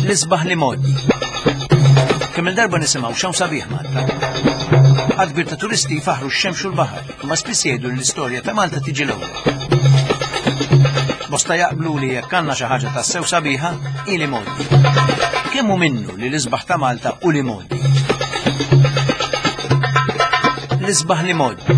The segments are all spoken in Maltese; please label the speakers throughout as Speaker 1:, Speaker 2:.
Speaker 1: L-isbaħ li modi. Kemm il-darba nisimgħu xemm sabiħ Malta. Għad kbir ta' turisti faħru x-xemx u l-baħar, ma spiss jgħidu l-istorja ta' Malta tiġi l-ewwel. Bosta jaqblu li jekk għandna xi ħaġa tassew sabiħa hi li modi. Kemm hu minnu li l-isbaħ ta' Malta u li modi. L-isbaħ li modi.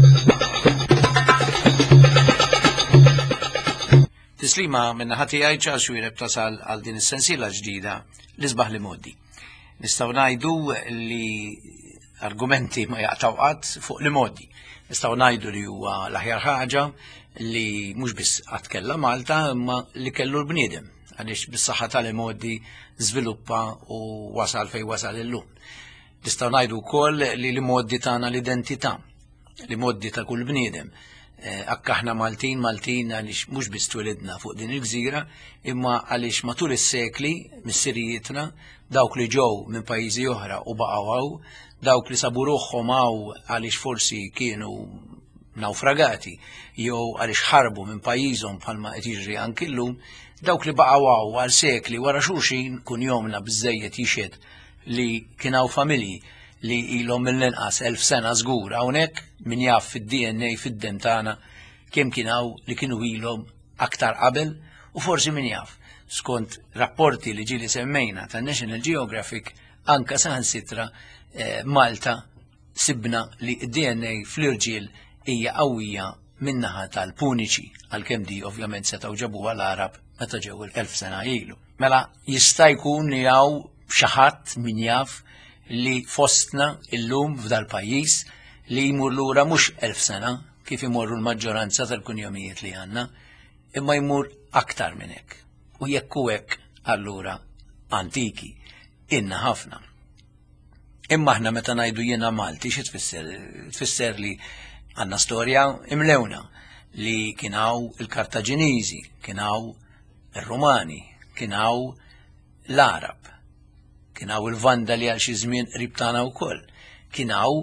Speaker 1: Tislima minna ħati għajċa xwireb tasal għal din is-sensiela ġdida l-isbaħ li modi. Nistgħu ngħidu li argumenti ma jaqtaw qatt fuq li modi. Nistgħu ngħidu li huwa l-aħjar ħaġa li mhux biss qatt kellha Malta imma li kellu l-bniedem għaliex bis-saħħa tal modi żviluppa u wasal fejn wasal illum. Nistgħu ngħidu wkoll li l-modi tagħna l-identità, li modi ta' kull bniedem. Akka aħna Maltin għaliex mhux biss twelidna fuq din il-gżira, imma għaliex matul is-sekli mis-sirijietna dawk li ġew minn pajjiżi oħra u baqgħu hawn, dawk li sabu ruħhom hawn għaliex forsi kienu nawfragati jew għaliex ħarbu minn pajjiżhom bħalma qed jiġri anke llum, dawk li baqgħu hawn għal sekli wara xulxin kun jomna biżżejjed jixed li kien hawn familji li ilhom mill-inqas 1000 sena żgur hawnhekk min jaf fid-DNA fid-dem tagħna kemm kien hawn li kienu ilhom aktar qabel u forsi min jaf skont rapporti li ġieli semmejna tan-National Geographic anke saħansitra Malta sibna li d-DNA fl-irġiel hija qawwija min-naħa tal-Puniċi għalkemm di ovvjament setgħu ġabuha l-Arab meta ġew 1000 sena ilu. Mela jista' jkun li hawn xi ħadd min jaf li fostna illum f'dal pajjiż li jmur lura mhux 1000 sena kif imorru l-maġġoranza tal-kunjomijiet li għandna, imma jmur aktar minn hekk. U jekk hu hekk allura antiki, inna ħafna. Imma aħna meta ngħidu jiena Malti xi tfisser li għandna storja imlewna li kien hawn il-Kartaġiniżi, kien hawn ir-Rumani, kien hawn l-Arab. Kien hawn il-Vandali għal xi żmien qrib tagħna wkoll. Kien hawn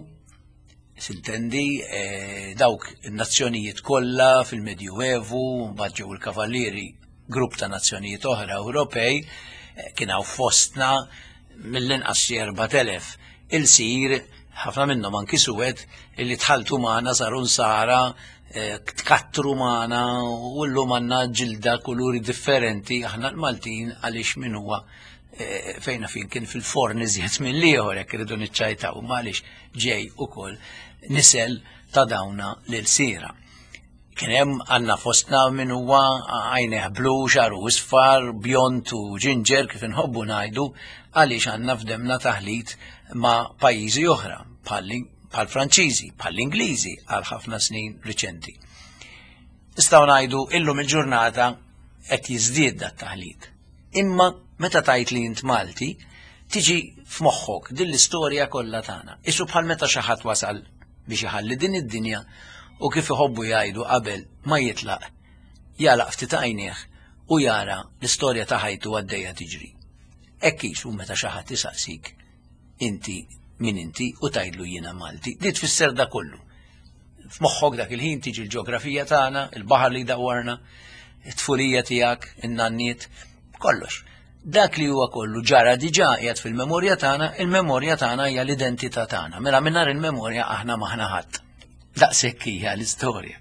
Speaker 1: sintendi dawk in-nazzjonijiet kollha fil-Medjuevu, mbagħad ġew il-Kavallieri grupp ta' nazzjonijiet oħra Ewropej, kien hawn fostna mill-inqas xi 4000 il-sir ħafna minnhom anki suwed illi tħaltu magħna saru nsara tkattru magħna u llum għandna ġilda kuluri differenti aħna l-Maltin għaliex min huwa fejna fin kien fil-forn iżjed minn liħor jekk irridu niċċajtaw għaliex ġej ukoll nisel ta' dawna lil sira. Kien hemm għandna fostna min huwa għajnejh blu, xaru isfar, bjont u ġinġer kif inħobbu ngħidu għaliex għandna f'demna taħlit ma' pajjiżi oħra bħall-Franċiżi, bħall-Ingliżi għal ħafna snin riċenti. Nistgħu ngħidu illum il-ġurnata qed jiżdied dat-taħlit. Imma meta tajt li int Malti, tiġi f'moħħok din l-istorja kollha tagħna. Isu bħal meta xi ħadd wasal biex iħalli din id-dinja u kif iħobbu jgħidu qabel ma jitlaq, jalaq ftit għajnieh u jara l-istorja ta' ħajtu għaddejja tiġri. Hekk isu meta xi ħadd isaqsik inti min inti u tgħidlu jiena Malti, li tfisser da kollu. F'moħħok dak il-ħin tiġi l-ġeografija tagħna, il-baħar li dawwarna, it-tfulija tiegħek, in-nanniet, kollox. Dak li huwa kollu ġara diġà qiegħed fil-memorja tagħna, il-memorja tagħna hija l-identità tagħna. Mela mingħajr il-memorja aħna maħna ħadd. Daqshekk hija l-istorja.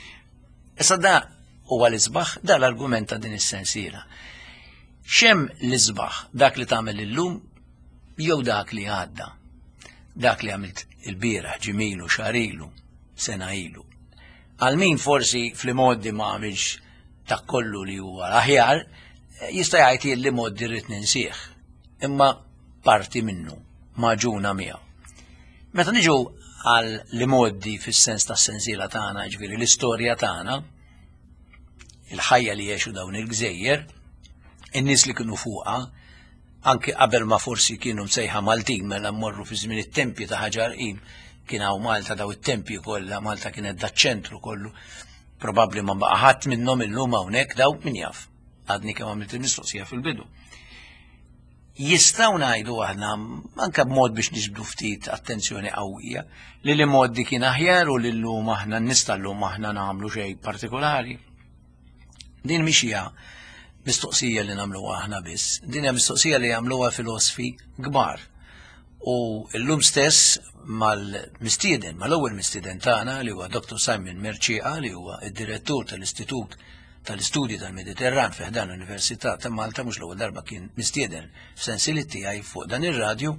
Speaker 1: Issa da huwa l-isbaħ da l-argument ta' din is-sensiela. X'hemm l-isbaħ dak li tagħmel illum jew dak li għadda. Dak li għamilt il-bieraħ ġimilu, xarilu, sena ilu. Għal min forsi fl-modi ma għamilx dak kollu li huwa aħjar, jista' jgħid li modi rrid ninsih, imma parti minnu maġuna miegħu. Meta niġu għal li modi fis-sens tas-sensiela tagħna, ġifieri l-istorja tagħna, il-ħajja li jgħixu dawn il-gżejjer, in-nies li kienu fuqha, anke qabel ma forsi kienu msejħa Maltin mela mmorru fi żmien it-tempji ta' Ħaġar-Qim, kien hawn Malta daw it-tempji kollha, Malta kienet daċ-ċentru kollu, probabbli ma baqa' ħadd minnhom illum hawnhekk daw min jaf. Għadni kemm għamilt il-mistoqsija fil-bidu. Jistgħu ngħidu aħna anke b'mod biex niġbdu ftit attenzjoni qawwija li l-modi kien aħjar u li llum aħna n-nies tal-lum aħna nagħmlu xejn partikolari. Din mixija mistoqsija li nagħmluha aħna biss, din hija mistoqsija li jagħmluha filosofi kbar. U llum stess mal-mistieden, mal-ewwel mistieden tagħna li huwa Dr. Simon Merċieqa li huwa id-direttur tal-Istitut tal-Istudji tal-Mediterran fi ħdan l-Università ta' Malta, mhux l-ewwel darba kien mistieden f'sensieli tiegħi fuq dan ir-radju,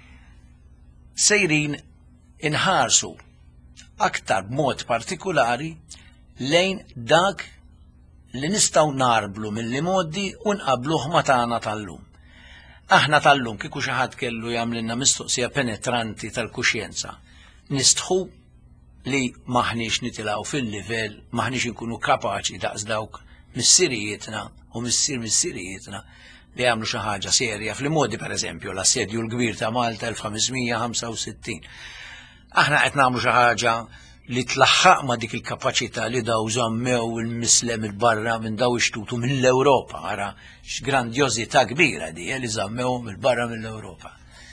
Speaker 1: sejrin inħarsu aktar b'mod partikolari lejn dak li nistgħu narblu mill-modi u nqabluh ma' tagħna tal-lum. Aħna tal-lum kieku xi ħadd kellu jagħmlilna mistoqsija penetranti tal-kuxjenza. Nistħu li maħniex nitilgħu fil-livell, maħniex inkunu kapaċi daqs dawk missirijietna u missirijietna li jagħmlu xi ħaġa serja fl-modi pereżempju l-assedju l-kbir ta' Malta 1565. Aħna qed nagħmlu xi ħaġa li tlaħħaq ma' dik il-kapaċità li daw żammew il-mislem il-barra minn daw ixtutu mill-Ewropa, ara x'grandjożità kbira di li żammew mill-barra mill-Ewropa.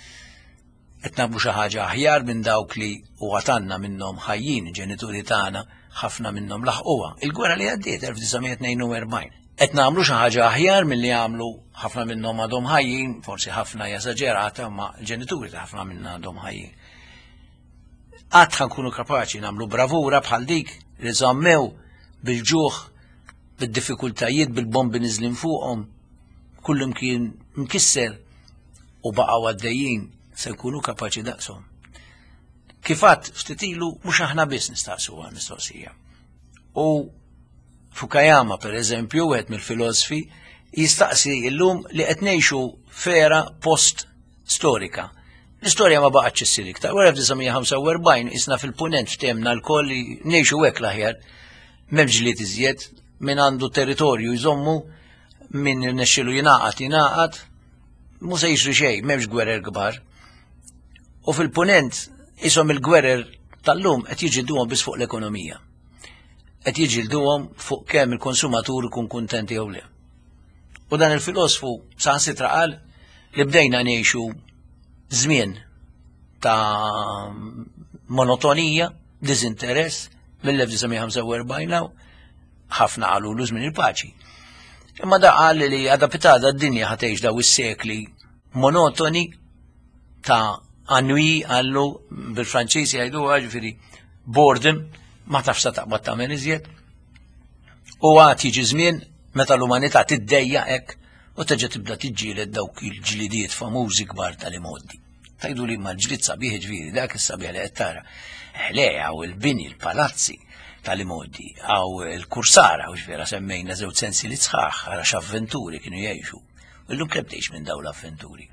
Speaker 1: Qed nagħmlu xi ħaġa aħjar minn dawk li huwa tanna minnhom ħajjin ġenituri tagħna ħafna minnhom laħquha. Il-gwerra li għaddiet 1942. Qed nagħmlu xi ħaġa aħjar milli jagħmlu ħafna minnhom għadhom ħajjin, forsi ħafna eżaġerata ma' ġenituri ta' ħafna minnhom għadhom ħajjin. Għad ħankunu kapaċi nagħmlu bravura bħal dik li żammew bil-ġuħ, bil-diffikultajiet, bil-bombi niżlin fuqhom, kullum kien mkisser u baqgħu għaddejjin se nkunu kapaċi daqshom. Kif għadd ftit ilu mhux aħna biss nistaqsuha mistoqsija. U Fukuyama pereżempju wieħed mill-filosofi jistaqsi llum li qed ngħixu fera post-storika. L-istorja ma baqgħetx issir iktar. Wara 1945 isna fil-punent ftemna l-koll li ngħixu hekk l-aħjar m'hemmx ġlied iżjed min għandu territorju jżommu min irnexxielu jingħaqad mhu se jixri xejn, m'hemmx gwerer kbar. U fil-punent ishom il-gwerer tal-lum qed jiġilduhom biss fuq l-ekonomija. Qed jiġilduhom fuq kemm il-konsumatur ikun kuntenti jew le. U dan il-filosofu saħansitra qal li bdejna ngħixu żmien ta' monotonija, diżinteress mill-1945 law ħafna qalulu żmien il-paċi. Imma da qal li adapitada d-dinja ħatgħix daw is-sekli monotoni ta' annui għallu bil-Franċiżi jgħiduha ġifieri boredom ma tafx taqbad tagħmel iżjed. U għad jiġi żmien meta l-umanità tiddejja hekk u teġa' tibda tiġġieled dawk il-ġlidiet famużi kbar tal-imoddi. Tajdu li ma l-ġlid sabiħ ġifieri dak is-sabiħ li qed tara. Għaw il-bini, il-palazzi tal-imoddi, għaw il-kursara, u ġvera semmejna żewġ sensi li sħaħ, għara x'avventuri kienu jgħixu. Illum krebtejx minn daw l-avventuri.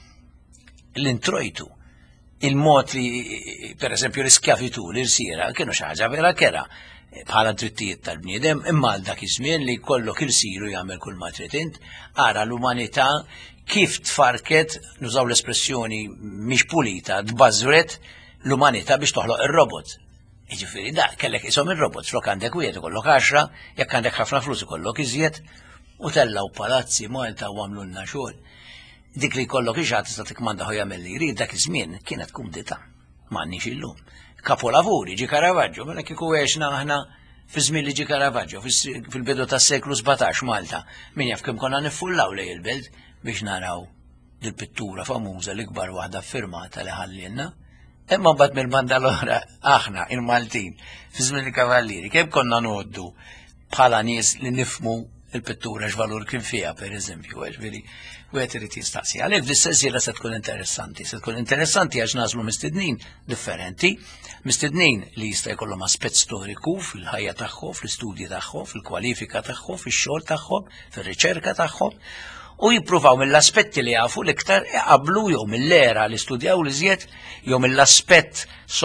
Speaker 1: L-introjtu, il-mod li, per eżempju, l-iskjavitu, l-irsira, kienu xaħġa vera kera bħala drittijiet tal-bniedem, imma dak iż-żmien li jkollok irsiru jagħmel kull ma trid int, ara l-umanità kif tfarket, nużaw l-espressjoni mhix pulita, tbażret l-umanità biex toħloq ir-robot. Jiġifieri da kellek ishom ir-robot flok għandek wieħed ikollok 10, jekk għandek ħafna flus ikollok iżjed u tellaw palazzi Malta u għamlulna xogħol. Dik li jkollok ixħat tista' tikmandaħu jagħmel li jrid dak iż-żmien kienet kumdità m'għandniex illum. Kapolavuri ġi Caravaggio, mela kieku għexna aħna fi żmien li ġi Caravaggio fil-bidu tas-seklu 17 Malta, min jaf kemm konna niffullaw lejn il-belt biex naraw dil-pittura famuża l-ikbar waħda firmata li ħallilna. Imma mbagħad mill-banda l-oħra aħna il-Maltin fi żmien il-Kavallieri kemm konna noddu bħala nies li nifmu il-pittura x'valur kien fiha pereżempju, ġifieri wieħed irid jistaqsi. Għalhekk dis-sensiela se tkun interessanti. Se tkun interessanti għax nażlu mistednin differenti, mistednin li jista' jkollhom aspett storiku fil-ħajja tagħhom, fl-istudji tagħhom, fil-kwalifika tagħhom, fix-xogħol tagħhom, fir-riċerka tagħhom. U jippruvaw mill-aspetti li għafu l-iktar iqablu jew mill-era li studjaw li żjed jew mill-aspett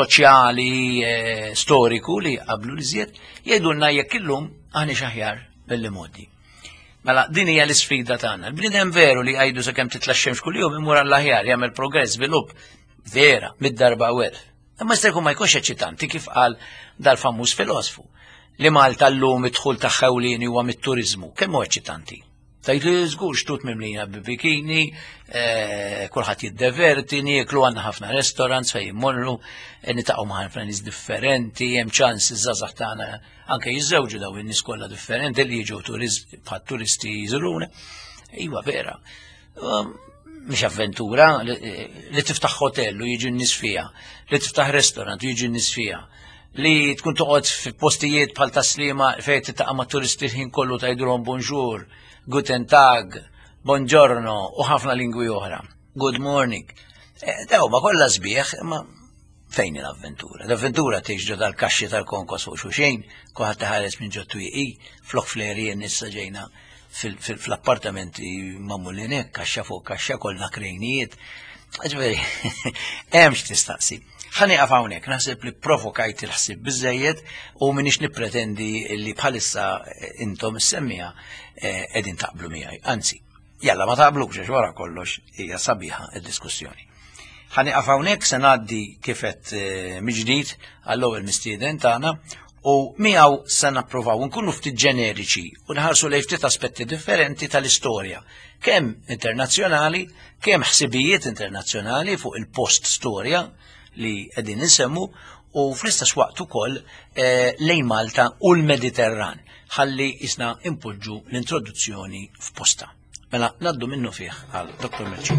Speaker 1: soċjali storiku li qablu li żjed jgħidulna jekk illum aħni xaħjar mill-modi. Mela din hija l-isfida tagħna. Il-bniedem veru li jgħidu sakemm titlaxxemx kuljum imur għall-aħjar jagħmel progress żvilupp vera mid-darba welf. Imma jista' jkun ma jkunx eċitanti kif qal dal-famuż filosofu li Malta llum id-dħul tagħha ewlieni huwa mit-turiżmu. Kemm hu eċitanti? Tajt li żgur xtut mimlina bibikini, kulħadd jiddeverti, nieklu għandna ħafna restaurants fejn immorru, nitaqgħu ma' ħafna nies differenti, hemm ċans iż-żgħażagħ tagħna anke jiżżewġu daw in-nies kollha differenti li jiġu bħal turisti jżuruna. Iwa vera. Mhix avventura li tiftaħ hotell u jiġu n-nies fiha, li tiftaħ restaurant u jiġu n-nies fiha, li tkun toqgħod f'postijiet bħal taslima fejn titaqa' ma' turisti l-ħin kollu tgħidulhom bonjour, guten tag, buongiorno u ħafna lingwi oħra. Good morning. Daw ma kollha sbieħ, ma fejn l-avventura? L-avventura tgħix dal-kaxxi tal-konkos fuq xejn, kulħadd taħares minn ġo twieqi, flok flerien issa ġejna fl-appartamenti magħmulin hekk, kaxxa fuq kaxxa kollha krejnijiet. Ġifieri, hemm x'tistaqsi. Ħanieqaf hawnhekk, naħseb li provokajt il-ħsieb biżżejjed u minix nippretendi li bħalissa intom is-semmija qegħdin taqblu miegħi. Anzi, jalla ma taqblux għax wara kollox hija sabiħa d-diskussjoni. Ħanieqaf hawnhekk se ngħaddi kif qed miġdid għall-ewwel mistieden tagħna u miegħu se nappruvaw nkunu ftit ġeneriċi u nħarsu lejn ftit aspetti differenti tal-istorja, kemm internazzjonali, kemm ħsibijiet internazzjonali fuq il-post storja li qegħdin insemmu u fl-istess waqt ukoll lejn Malta u l-Mediterran ħalli isna impoġġu l-introduzzjoni f'posta. Mela naddu minnu fih għal Dr. Merċi.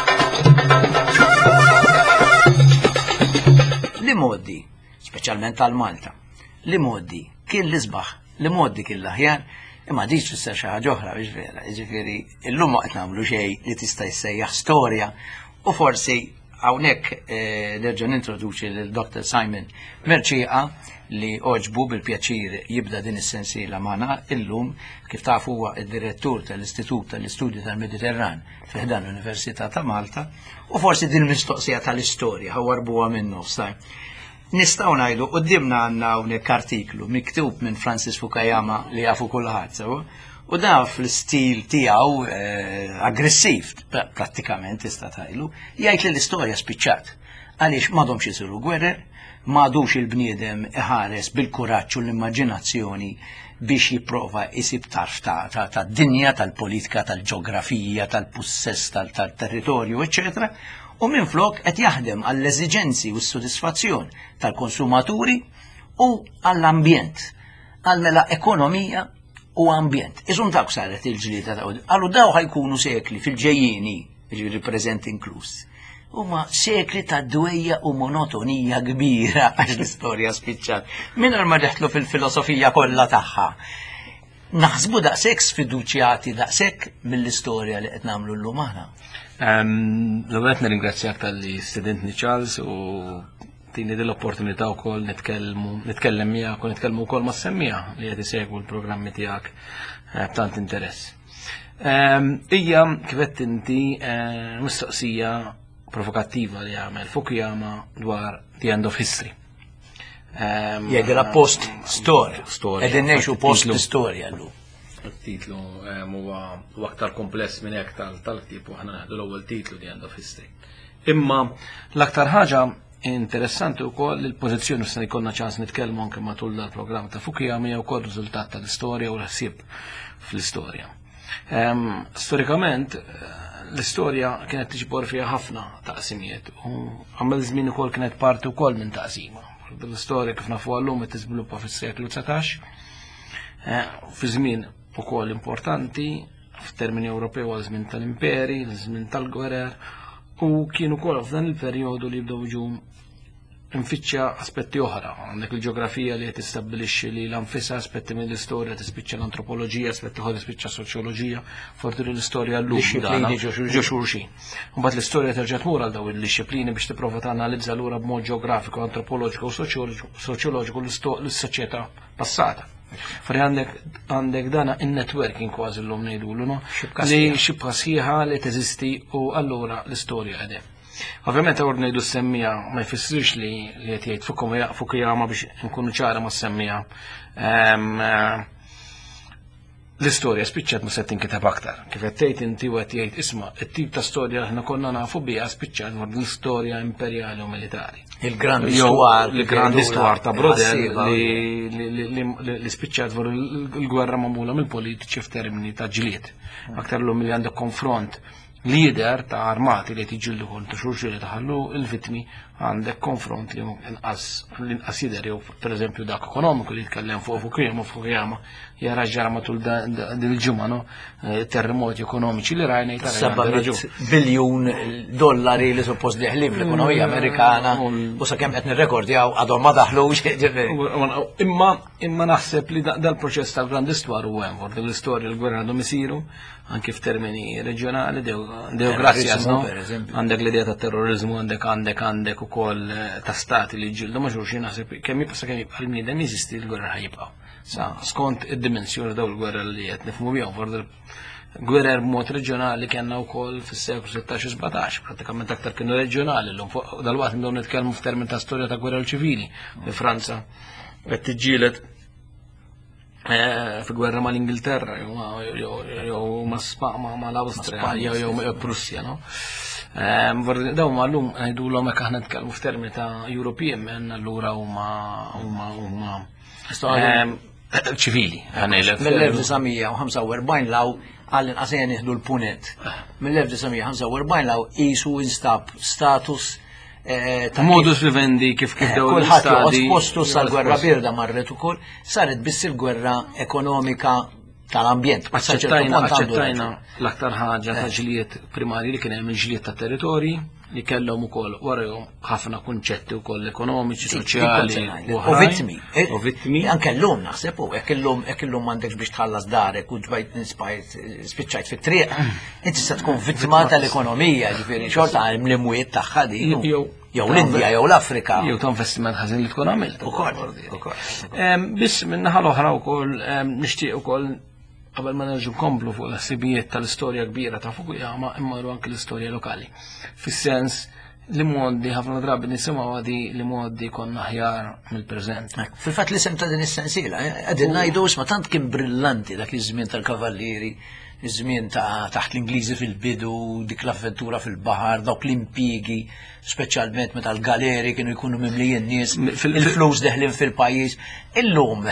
Speaker 1: Li modi, speċjalment għal Malta, li modi kien l-isbaħ, li modi kien l-aħjar, imma diġ tfisser xi ħaġa oħra biex vera, jiġifieri illum ma qed nagħmlu xejn li tista' jsejjaħ storja u forsi hawnhekk nerġa' nintroduċi lil Dr. Simon Merċieqa li oġbu bil-pjaċir jibda din is-sensiela magħna illum kif tafu huwa d-direttur tal-Istitut tal-Istudji tal-Mediterran fiħdan l-Università ta' Malta u forsi din mistoqsija tal-istorja ħawarbuha minnu f'saj. Nistgħu ngħidu qudiemna għandna hawnhekk artiklu miktub minn Francis Fukuyama li jafu kulħadd sew u da fl-istil tiegħu aggressiv prattikament tista' tgħidu jgħid li l-istorja spiċċat għaliex m'għadhomx isiru gwerer, m'għadux il-bniedem iħares bil-kuraġġ u l-immaġinazzjoni biex jipprova jsib tarf tad-dinja, tal-politika, tal-ġeografija, tal-pussess, tal-territorju, eċċetera, u minflok qed jaħdem għall-eżiġenzi u s-sodisfazzjon tal-konsumaturi u għall-ambjent, għall-mela ekonomija u ambjent. Iżum dawk saret il-ġlieda ta' għallu daw ħajkunu sekli fil-ġejjieni, ġifieri preżent inkluż. Huma sekli ta' dwejja u monotonija kbira għax l-istorja spiċċat. Mingħajr ma deħtlu fil-filosofija kollha tagħha. Naħsbu daqshekk sfiduċjati daqshekk mill-istorja li qed nagħmlu llum aħna.
Speaker 2: L-ewwel qed nirringrazzjak tal-li studentni Charles u tini dell-opportunità wkoll nitkellem miegħek u nitkellmu wkoll mas-semmija li qed isegwu l-programmi tiegħek b'tant interess. Hija kif qed inti mistoqsija provokattiva li għamel Fukuyama dwar the end of history.
Speaker 1: Jgħidilha post storja. Qegħdin ngħixu post storja llum.
Speaker 2: Il-titlu huwa aktar kompless minn hekk tal-ktieb u aħna naħdu l-ewwel titlu the end of history. Imma l-aktar ħaġa interessanti wkoll il-pożizzjoni se jkollna ċans nitkellmu anke matul dal-programm ta' Fukuyama hija wkoll riżultat tal-istorja u l-ħsieb fl-istorja. Storikament l-istorja kienet tiġbor fiha ħafna taqsimiet u għamel żmien ukoll kienet parti wkoll minn taqsima. L-istorja kif nafu llum qed tiżviluppa fis-seklu 19 fi żmien ukoll importanti f'termini Ewropew għal żmien tal-imperi, żmien tal-gwerer u kienu wkoll f'dan il-perjodu li jibdew jiġu infittxa aspetti oħra, għandek il-ġeografija li qed tistabbilixxi li l-anfisha aspetti mill-istorja tispiċċa l-antropoloġija, aspetti oħra tispiċċa soċjoloġija, forti l-istorja llum ġo xulxin. Mbagħad l-istorja terġa' tmur għal dawn id-disċiplini biex tipprova tanalizza lura b'mod ġeografiku, antropoloġiku u soċjoloġiku l-soċjetà passata. Fri għandek dana in-networking kważi llum ngħidulu, no? Li xibka sħiħa li teżisti u allura l-istorja qegħdem. Ovvjament għor ngħidu s-semmija ma jfissirx li qed jgħid Fukuyama biex nkunu ċara ma s-semmija. l-istorja spiċċat ma se tinkitab aktar. Kif qed tgħid inti u qed jgħid isma' it-tip ta' storja aħna konna nafu biha spiċċat dwar l-istorja imperjali u militari.
Speaker 1: Il-grand istwar.
Speaker 2: Il-grand istwar ta' Brodel li spiċċat dwar il-gwerra magħmula mill-politiċi f'termini ta' ġlied. Aktar l-lum li għandek konfront lider ta' armati li tiġildu kontra xulxin li taħallu il-vitmi għandek konfront li l-inqas jider jew pereżempju dak ekonomiku li jitkellem fuq Fukuyama jara ġara matul din il-ġimgħa no terremoti ekonomiċi li rajna
Speaker 1: $7 biljun li suppost li ħlib l-ekonomija Amerikana u sakemm qed nirrekordjaw għadhom ma daħlux.
Speaker 2: Imma naħseb li dal-proċess tal-grand istwar u hemm l-istorja l-gwerra għandhom isiru anke f'termini reġjonali geografiċi no għandek l-idea ta' terrorizmu għandek ukoll ta' stati li ġildu ma' xulxin naħseb kemm jibqa' l-bniedem jeżisti l-gwerra ħajibqgħu. Sa skont id-dimensjoni dawn il-gwerra li qed nifhmu bihom gwerer b'mod reġjonali kellna wkoll fis-seklu 16-17, prattikament aktar kienu reġjonali llum dal-waqt ndew nitkellmu f'termin ta' storja ta' gwerra ċivili li Franza qed tiġġieled fi gwerra mal-Ingilterra jew ma' l-Awstrija jew Prussja, no? Dawn mal-lum ngħidulhom hekk aħna nitkellmu f'termini ta' European men allura huma ċivili.
Speaker 1: Mill-1945 law għallin għasajn jihdu l-punet. Mill-1945 law jisu instab status
Speaker 2: modus vivendi kif daw
Speaker 1: l-istadi. Postu sal-gwerra birda marret ukoll saret biss il-gwerra ekonomika tal-ambjent.
Speaker 2: Aċċettajna l-aktar ħaġa ta' ġlijiet primarji li kien hemm il-ġlijiet ta' territorji li kellhom ukoll warahom ħafna kunċetti wkoll ekonomiċi, soċjali
Speaker 1: u vittmi. Anke llum naħseb u hekk illum m'għandekx biex tħallas darek u ġbajt spiċċajt fit-triq, inti se tkun vittma tal-ekonomija, ġifieri xorta l-imwiet tagħha din. Jew l-Indja jew l-Afrika.
Speaker 2: Jew ta' investiment ħażin li tkun għamilt. Biss min-naħa l-oħra wkoll nixtieq ukoll qabel ma nerġu nkomplu fuq l-ħsibijiet tal-istorja kbira ta' Fukuyama immorru anke l-istorja lokali. Fis-sens li modi ħafna drabi nisimgħu għadi li modi konna aħjar mill-preżent.
Speaker 1: Fil-fatt l-isem ta' din is-sensiela qegħdin ngħidu isma' tant kien brillanti dak iż-żmien tal-kavallieri, iż-żmien taħt l-Ingliżi fil-bidu, dik l-avventura fil-baħar, dawk l-impjiegi, speċjalment meta l-galeri kienu jkunu mimlijin nies, il-flus deħlin fil-pajjiż. Illum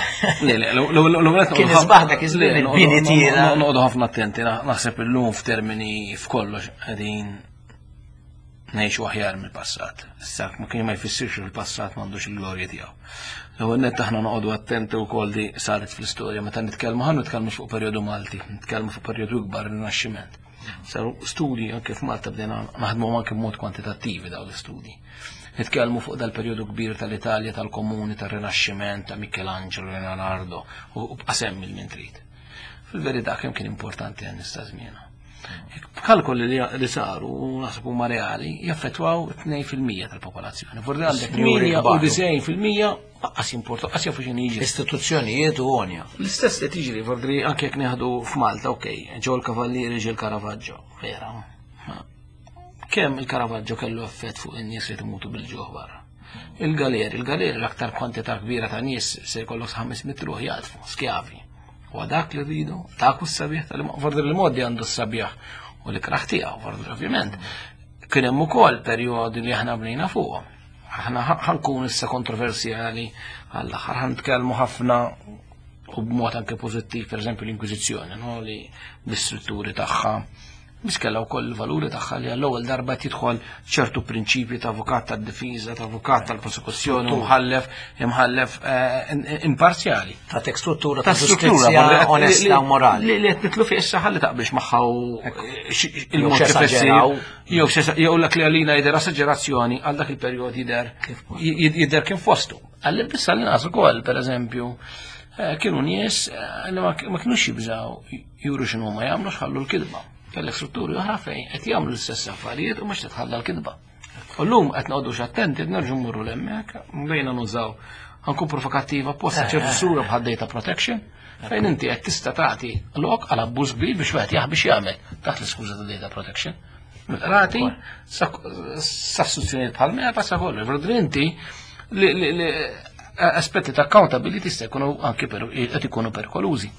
Speaker 1: kien isbaħ dak iż-żmien il-bini tiegħna.
Speaker 2: Noqogħdu ħafna attenti, naħseb illum f'termini f'kollox qegħdin ngħixu aħjar mill-passat. Issa ma kien ma jfissirx il-passat m'għandux il-glorja tiegħu. L-ewwel nett aħna noqogħdu attenti wkoll di saret fl-istorja meta nitkellmu fuq perjodu Malti, nitkellmu fuq perjodu ikbar ir-Rinaxximent. Saru studji anke f'Malta bdejna naħdmu anke b'mod kwantitattivi dawn l-istudji. Nitkellmu fuq dal-perjodu kbir tal-Italja tal-Komuni tar-Rinaxximent ta' Michelangelo, Leonardo u b'qasem il-min trid. Fil-verità kemm kien importanti għan nista' żmienu. Kalkoli li saru naħseb huma reali jaffettwaw 2% tal-popolazzjoni. Forsi għandek 98% qas importu, qas jafu x'inhi jiġri.
Speaker 1: Istituzzjonijiet u għonja.
Speaker 2: L-istess qed jiġri forsi anke jekk neħdu f'Malta, okej, ġew il-kavallieri ġew il-Caravaggio, vera. Kemm il-Caravaggio kellu effett fuq in-nies li tmutu bil-ġuħ barra. Il-galeri l-aktar kwantità kbira ta' nies se jkollok 500 ruħ jaqtfu, skjavi. U dak li rridu, dak u s-sabiħ, fordi l-modi għandu s-sabiħ u l-ikraħ tiegħu, fordi ovvjament. Kien hemm ukoll perjodi li aħna bnejna fuqhom. Aħna ħankun issa kontroversjali għall-aħħar ħantkellmu ħafna u b'mod anke pożittiv, pereżempju l-Inkwiżizzjoni, no li l-istrutturi tagħha biex kellha wkoll il-valuri tagħha li għall-ewwel darba tidħol ċertu prinċipji ta' avukat tad-difiża, ta' avukat tal-prosekuzzjoni imħallef imparzjali.
Speaker 1: Ta' struttura ta' ġustizzja onesta u morali.
Speaker 2: Li qed nitlu fih issa ħalli taqbilx magħha il-mod kif issir jew lek li għalina jidher esaġerazzjoni għal dak il-perjod jidher kien fostu. Għalli bissa li nasu ukoll pereżempju kienu nies li ma kinux jibżgħu juru x'inhu ma jagħmlu x'ħallu l-kidba. Kellek strutturi oħra fejn qed jagħmlu l-istess affarijiet u mhux titħalla l-kidba. U llum qed noqogħdux attenti nerġgħu mmurru l-hemmhekk, bdejna nużaw ħankun provokattiva apposta ċertu sura bħal data protection fejn inti qed tista' tagħti lok għal abbuż kbir biex wieħed jaħbix jagħmel taħt l-iskuża ta' data protection. Mill-qrati sa' istituzzjonijiet bħal meta sa kollu. Inti aspetti ta' accountability se jkunu anke qed ikunu perkolużi.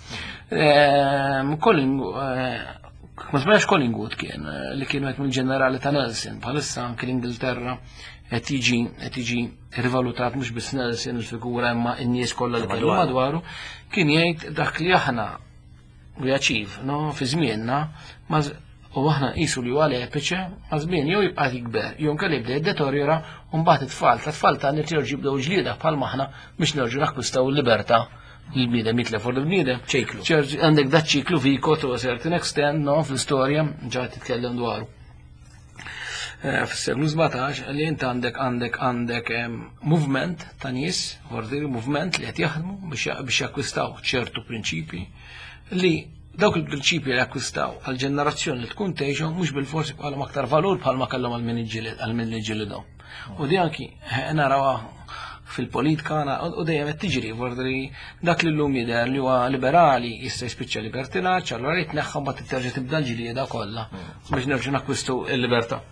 Speaker 2: Ma sbaglx Collingwood kien li kienu qed mill-ġenerali ta' Nelson, bħalissa anke l-Ingilterra qed jiġi rivalutat mhux biss Nelson il-figura imma n-nies kollha li kienu madwaru, kien jgħid dak li aħna we achieve fi żmienna u aħna qisu li huwa epiċe ma' żmien jew jibqa' jikber, jew kelli jibda jiddeteriora u mbagħad it-tfal ta' nirġgħu jibdew ġlieda bħal maħna biex nerġgħu nakkwistaw il-libertà il-bniedem jitlef u l-bniedem.
Speaker 1: ċiklu.
Speaker 2: Għandek dat ċiklu fiko to a certain extent, fl-istorja ġa titkellem dwaru. Fis-seklu 17 li int għandek movement ta' nies, ordiri movement li qed jaħdmu biex jakkwistaw ċertu prinċipji li dawk il-prinċipji li jakkwistaw għal-ġenerazzjoni li tkun tgħixhom mhux bil-forsi bħalhom aktar valur bħalma kellhom għal-min iġġielidhom. U di anki narawha fil-politika u dejjem qed tiġri ordiri dak li llum jidher li huwa liberali jista' jispiċċa libertinaġġ, allura jitneħħa mbagħad titterġa' tibda l-ġlieda kollha biex nerġgħu nakkwistu l-libertà.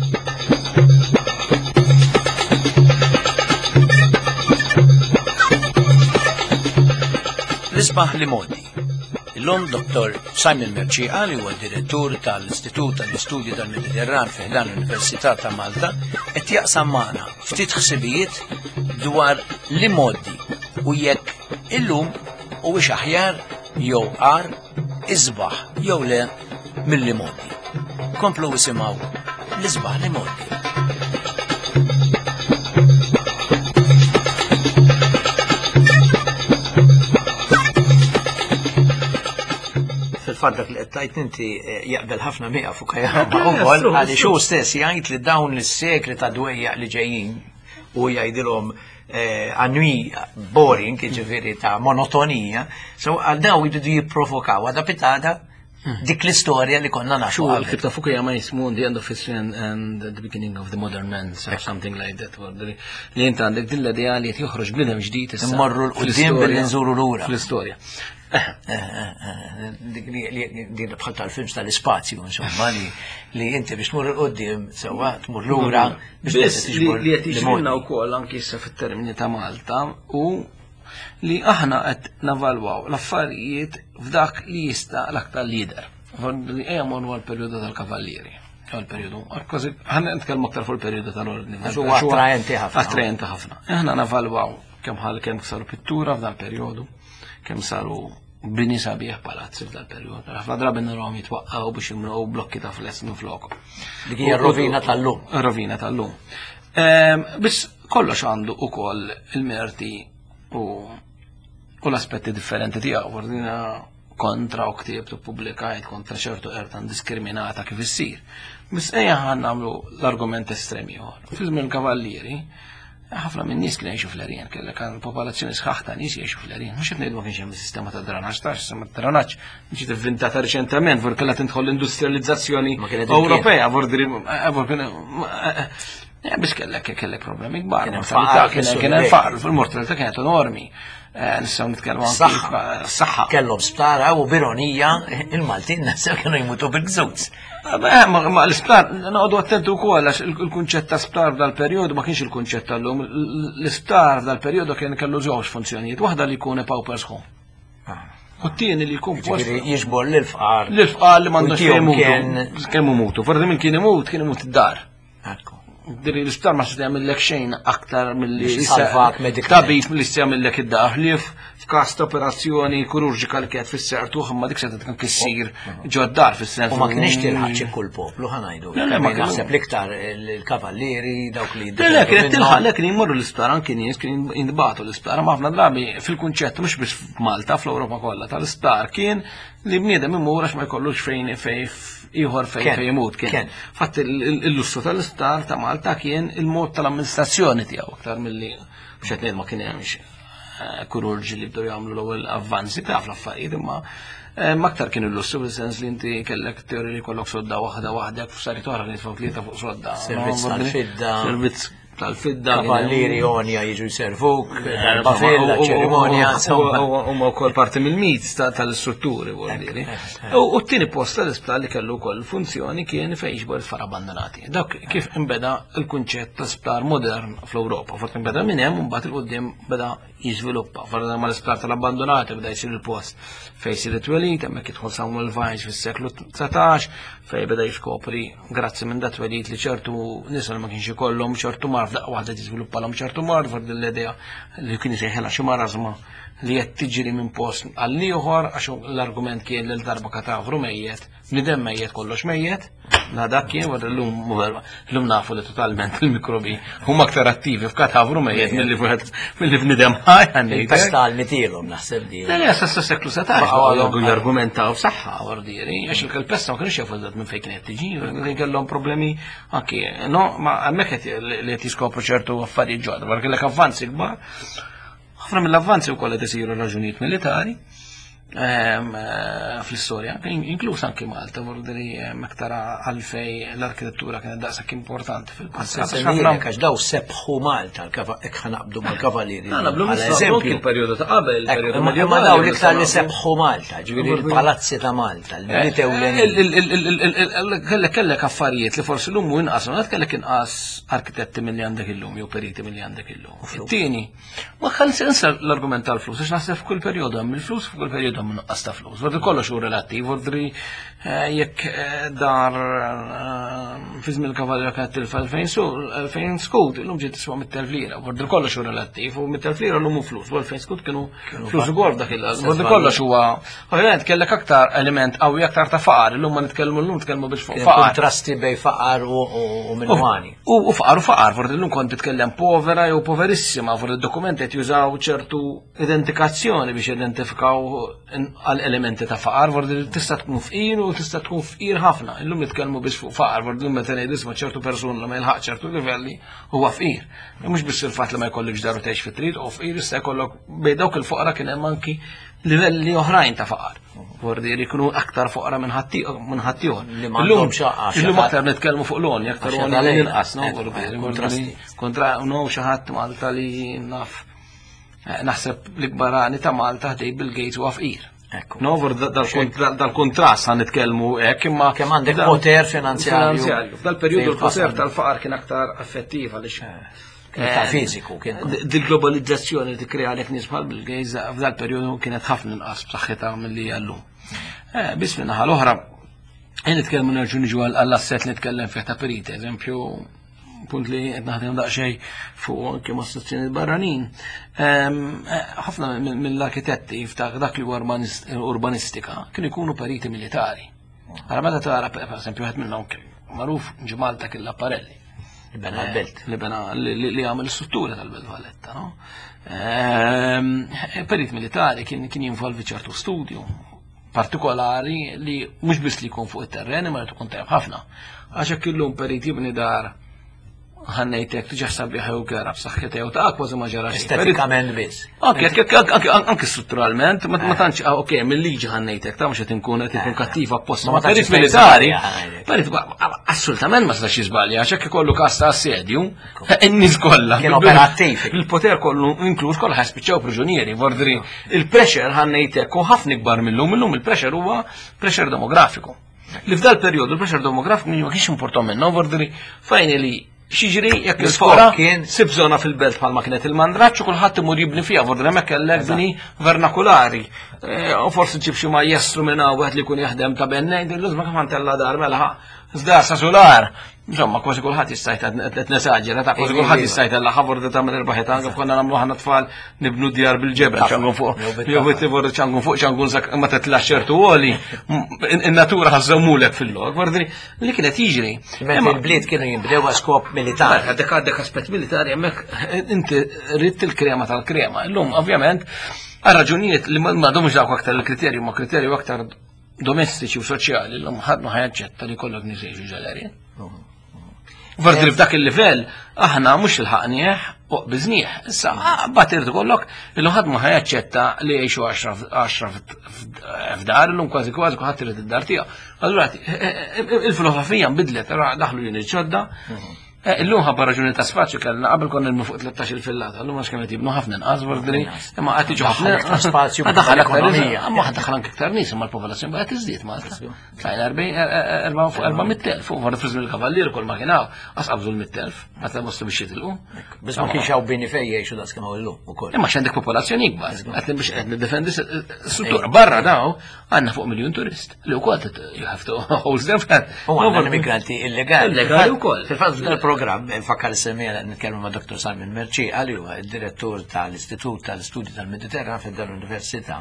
Speaker 1: L-isbaħ li modi. Illum Dr. Simon Merċiqa li huwa direttur tal-Istitut tal-Istudji tal-Mediterran fi ħdan l-Università ta' Malta qed jaqsam magħna ftit ħsibijiet dwar li modi u jekk illum huwiex aħjar jew qar isbaħ jew le milli modi. Komplu isimgħu l-isbaħ li modi. Fil-fatt dak li qed tgħid inti jaqbel ħafna miegħa fuq Kajama wkoll għaliex hu stess jgħid li dawn is-sekli ta' dwejjaq li ġejjin u jgħidilhom annui boring, ġifieri ta' monotonija, so għal daw jridu jipprovokaw għadha pitada dik l-istorja li konna naxu.
Speaker 2: Il-kib ta' Fukuyama jismu The End of History and the Beginning of the Modern Man, something like that. Li jint għandek din l-idea li joħroġ bnidem ġdid
Speaker 1: immorru l-qudiem billi nżuru lura
Speaker 2: fl-istorja.
Speaker 1: Din bħal tal-films tal-ispazju, insomma, li inti biex tmur l-qoddim, sewa tmur l-ura
Speaker 2: biex li qed jiġrilna wkoll anke issa fit-termini ta' Malta u li aħna qed navalwaw l-affarijiet f'dak li jista' l-aktar lider. Ejja morru għall-perjodu tal-kavallieri. Għal-perjodu, ħanna nitkellmu aktar fuq il-perjodu tal-ordni.
Speaker 1: Huwa attrajenti ħafna.
Speaker 2: Attrajenti ħafna. Aħna navalwaw kemm saru pittura f'dan perjodu, kemm saru bini sabiħ palazzi f'dal perjodu. Ħafna drabi narahom jitwaqqgħu biex jimlew blokki ta' fless minn flokhom.
Speaker 1: Dik hija rovina tal-lum.
Speaker 2: Rovina tal-lum. Biss kollox għandu ukoll il-merti u l-aspetti differenti tiegħu. Ordina kontra u ktieb tu pubblikajt kontra ċertu ertan diskriminata kif issir. Biss ejja ħan nagħmlu l-argument estremi ieħor. Fiżmien kavallieri ħafna minn nies kienu jgħixu fl-Erien, kellek popolazzjoni sħaħ ta' nies jgħixu fl-Erien. Mhux qed ngħidu ma kienx hemm sistema ta' drenaġġ, sistema ta' drenaġġ ġiet inventata riċentement for kellha tidħol l-industrializzazzjoni Ewropea, biex kellek problemi kbar. Kien hemm faqar, il-mortalità kienet enormi. Nistgħu nitkellmu anke s-saħħa.
Speaker 1: Kellhom sptara u bironija il-Maltin nafsew kienu jmutu bil-gżuz.
Speaker 2: Ma l-isptar, noqogħdu attenti wkoll għax il-kunċett ta' sptar f'dal-perjodu ma kienx il-kunċett tal-lum. L-isptar f'dal-perjodu kien kellu żewġ funzjonijiet, waħda li jkun paupers home. U t-tieni li jkun post.
Speaker 1: Jiġbor l-fqar.
Speaker 2: L-fqar li m'għandux kemm imutu. Forsi min kien imut id-dar. Diri l-isptar ma s-tjamillek xejn aktar mill-li tabib mill-li s-tjamillek id-daħlif f'kas ta' operazzjoni kururġika li kienet fis-sertuħ imma dik se tkun kissir ġoddar fis-sens.
Speaker 1: U ma kienx tilħaq kull poplu ħanajdu. Naħseb l-iktar il-kavallieri dawk li.
Speaker 2: Le kienet tilħaq kien jmorru l-isptar anke nies kien jinbagħtu l-isptar ma ħafna drabi fil-kunċett mhux biex f'Malta fl-Ewropa kollha tal-isptar kien li bniedem imur għax ma jkollux fejn ieħor fejn jmut kien. Fatt il-lussu tal-isptar ta' Malta kien il-mod tal-amministrazzjoni tiegħu aktar milli biex qed ngħid ma kien hemmx kururġi li bdew jagħmlu l-ewwel avvanzi ta' fl-affarijiet imma aktar kien il-lussu fis-sens li inti kellek teori li jkollok sodda waħda f'sarit oħra li tfgħu tlieta fuq sodda.
Speaker 1: Servizz tal-fidda.
Speaker 2: Servizz tal-fidda.
Speaker 1: Kavallieri onja jiġu jservuk, darba fil, ċerimonja,
Speaker 2: huma wkoll parti mill-mits tal-istrutturi vuol U t-tieni post tal-isptar li kellu wkoll funzjoni kien fejn jiġbor it-tfal abbandonati. Dak kif inbeda l-kunċett ta' sptar modern fl-Ewropa, fort inbeda minn hemm u mbagħad il-qudiem beda jiżviluppa. Forra ma l-isptar tal-abbandonati beda jsir il-post fejn jsir it-twelid, hemmhekk jidħol Samuel Weins fis-seklu 19 fejn beda jiskopri grazzi minn dat twelid li ċertu nisa ma kienx ikollhom ċertu marf daqqa waħda tiżviluppalhom ċertu marf l-idea li kien isejħilha xi marazma li qed tiġri minn post għal ieħor għax l-argument kien li l-darba katavru mejjed, bniedem mejjed kollox mejjed, dak kien wara llum nafu li totalment il-mikrobi huma aktar attivi f'katavru mejjed milli bniedem ħaj għandi.
Speaker 1: Pestal mitilhom naħseb di.
Speaker 2: Le sa seklu 17 jargumentaw f'saħħa ordiri għax il-pesta ma kienx jafu minn fejn kienet tiġi, kellhom problemi anke no ma hemmhekk li qed jiskopru ċertu affarijiet ġodda, wara kellek avvanzi kbar. Ħafna mill-avvanzi wkoll qed isiru raġunijiet militari fl-istorja, inkluż anke Malta, vordiri aktar għalfej l-arkitettura kienet daqshekk importanti fil-passat.
Speaker 1: Għax daw sebħu Malta, hekk ħanaqbdu mal-kavallieri.
Speaker 2: Naqblu il perjodu ta' qabel, il-perjodu medjevali.
Speaker 1: Ma daw l-iktar li sebħu Malta, ġifieri il-palazzi ta' Malta, l-bniet ewlenin.
Speaker 2: Kellek affarijiet li forsi l-lum u inqas, kellek inqas arkitetti milli għandek illum, jew periti milli għandek illum. It-tieni, ma ħalli insa l-argument tal-flus, għax naħseb f'kull perjodu hemm il-flus, f'kull perjodu hemm inqas ta' flus. Vordri kollox hu relattiv, vordri jekk dar fi żmien il-kavalleria kienet tilfa' 2000 skut, illum ġiet tiswa 100,000 lira. Vordri kollox hu relattiv u 100,000 lira llum hu flus, u 2000 skut kienu flus ukoll dak il-għaż. Vordri kollox huwa ovvjament kellek aktar element qawwi aktar ta' faqar, illum ma nitkellmu biex fuq faqar.
Speaker 1: Kontrasti bej faqar u minwani.
Speaker 2: U faqar, vordri llum kont titkellem povera jew poverissima, vordri d-dokumenti qed jużaw ċertu identifikazzjoni biex identifikaw għal-elementi ta' faqar, vordri tista' tkun fqir u tista' tkun fqir ħafna. Illum nitkellmu biex fuq faqar, vordri meta ngħid isma' ċertu persuna li ma jilħaq ċertu livelli huwa fqir. Mhux biss il-fatt li ma jkollokx dar u tgħix fit-trid u fqir issa jkollok bejn dawk il-foqra kien hemm anki livelli oħrajn ta' faqar. Vordri jkunu aktar foqra minn ħaddieħor. Illum aktar nitkellmu fuq l-onja, aktar onja li inqas, kontra xi ħadd Malta li naf. Naħseb l-ikbarani ta' Malta ħdej Bill Gates u fqir. No, dal-kontrast għan nitkellmu hekk imma
Speaker 1: kemm għandek poter finanzjarju.
Speaker 2: Dal-perjodu l-poter tal-faqar kien aktar affettiv għaliex
Speaker 1: ta' fiżiku kien.
Speaker 2: Dil-globalizzazzjoni li tikkrea għalhekk nies bħal Bill Gates f'dal-perjodu kienet ħafna inqas b'saħħitha milli llum. Biss minn naħa l-oħra nitkellmu nerġgħu niġu għall-asset li nitkellem fih ta' periti, eżempju punt li qed naħdem daqsxejn fuq anke ma' stazzjonijiet barranin. Ħafna mill-arkitetti dak li huwa urbanistika kienu jkunu periti militari. Ara meta tara pereżempju wieħed minnhom magħruf ġi Malta kien l-Apparelli. Li għamel is-struttura tal-Belt Valletta, no? Perit militari kien jinvolvi ċertu studju partikolari li mhux biss li jkun fuq it-terreni ma tkun tajjeb ħafna. Għax hekk illum perit jibni dar ħannejtek tiġa sabiħa u kera b'saħħitha jew ta' kważi ma ġarax.
Speaker 1: Estetikament biss.
Speaker 2: Anke strutturalment, ma tantx okej, mill-liġi ħannejtek ta' mhux qed inkun kattiva apposta. Ma perit militari, perit assolutament ma stax jiżbalja, għax hekk ikollu każ ta' assedju, in-nies kollha.
Speaker 1: Kien operattiv.
Speaker 2: Il-poter kollu inkluż kollha ħaspiċċew priġunieri, vordri il-pressure ħannejtek u ħafna ikbar millum il-pressure huwa pressure demografiku. Li f'dal perjodu il-pressure demografiku ma kienx importom minnu, vordri finally xiġri jekk il-foqra kien sib żona fil-belt bħalma kienet il-mandraċċ u kulħadd imur jibni fiha vordri hemmhekk kellek bini vernakulari. U forsi ġib xi majjestru minn hawn wieħed li jkun jaħdem ta' bennejn il-lużma kemm ntella dar mela żdar sa solar. Insomma, kważi kulħadd jista' qed nesaġġera ta' kważi kulħadd jista' jtella ħabor ta' tagħmel irbaħet anke konna nagħmlu ħafna tfal nibnu djar bil-ġebel ċangun fuq. Jew tivor ċangun fuq ċangun ma titlax ċertu għoli. In-natura ħażżewmulek fil-log, vordri li kienet jiġri.
Speaker 1: Imma il-bliet kienu jinbdew skop militari.
Speaker 2: Għandek aspett militari hemmhekk inti rid il-krema tal-krema. Illum ovvjament għal raġunijiet li m'għadhomx dawk aktar il-kriterji ma kriterji aktar domestiċi u soċjali l-lum ħadnu ħajaċċetta li kollok nisejġu ġalerjen. Vordri f'dak il-livell, aħna mhux il-ħaqnieħ u biżnieħ. Issa, bat irdu kollok, il ħadmu ħajaċċetta li jgħixu 10 f'dar, l-lum kważi kulħadd irid id-dar tiegħu. Allura il-filosofija nbidlet, daħlu jien il-ġodda, Illum ħabba raġuni ta' spazju kellna qabel konna nilmu fuq 13 fillata, illum għax kienet jibnu ħafna inqas bordri, imma qed jiġu ħafna
Speaker 1: spazju
Speaker 2: daħal ekonomija. Imma daħal anke iktar nies imma l-popolazzjoni baqgħet tiżdied Malta. Tlajna 400,000 fuq wara friżmi l-kavallier ukoll ma kien hawn qas qabżu l-100,000, għad mostru biex jitilqu.
Speaker 1: Biex ma kienx hawn bini fejn jgħixu daqs kemm illum ukoll.
Speaker 2: Imma x'għandek popolazzjoni ikbar, qed biex qed niddefendi s-struttura barra daw għandna fuq miljun turist li wkoll you have to hold them flat.
Speaker 1: U għandna immigranti illegali.
Speaker 2: Illegali wkoll.
Speaker 1: Fil-fatt dal-programm fakkar is-semmija nitkellmu ma' Dr. Simon Merċi għal huwa d-direttur tal-Istitut tal-Istudji tal-Mediterran fid-Università.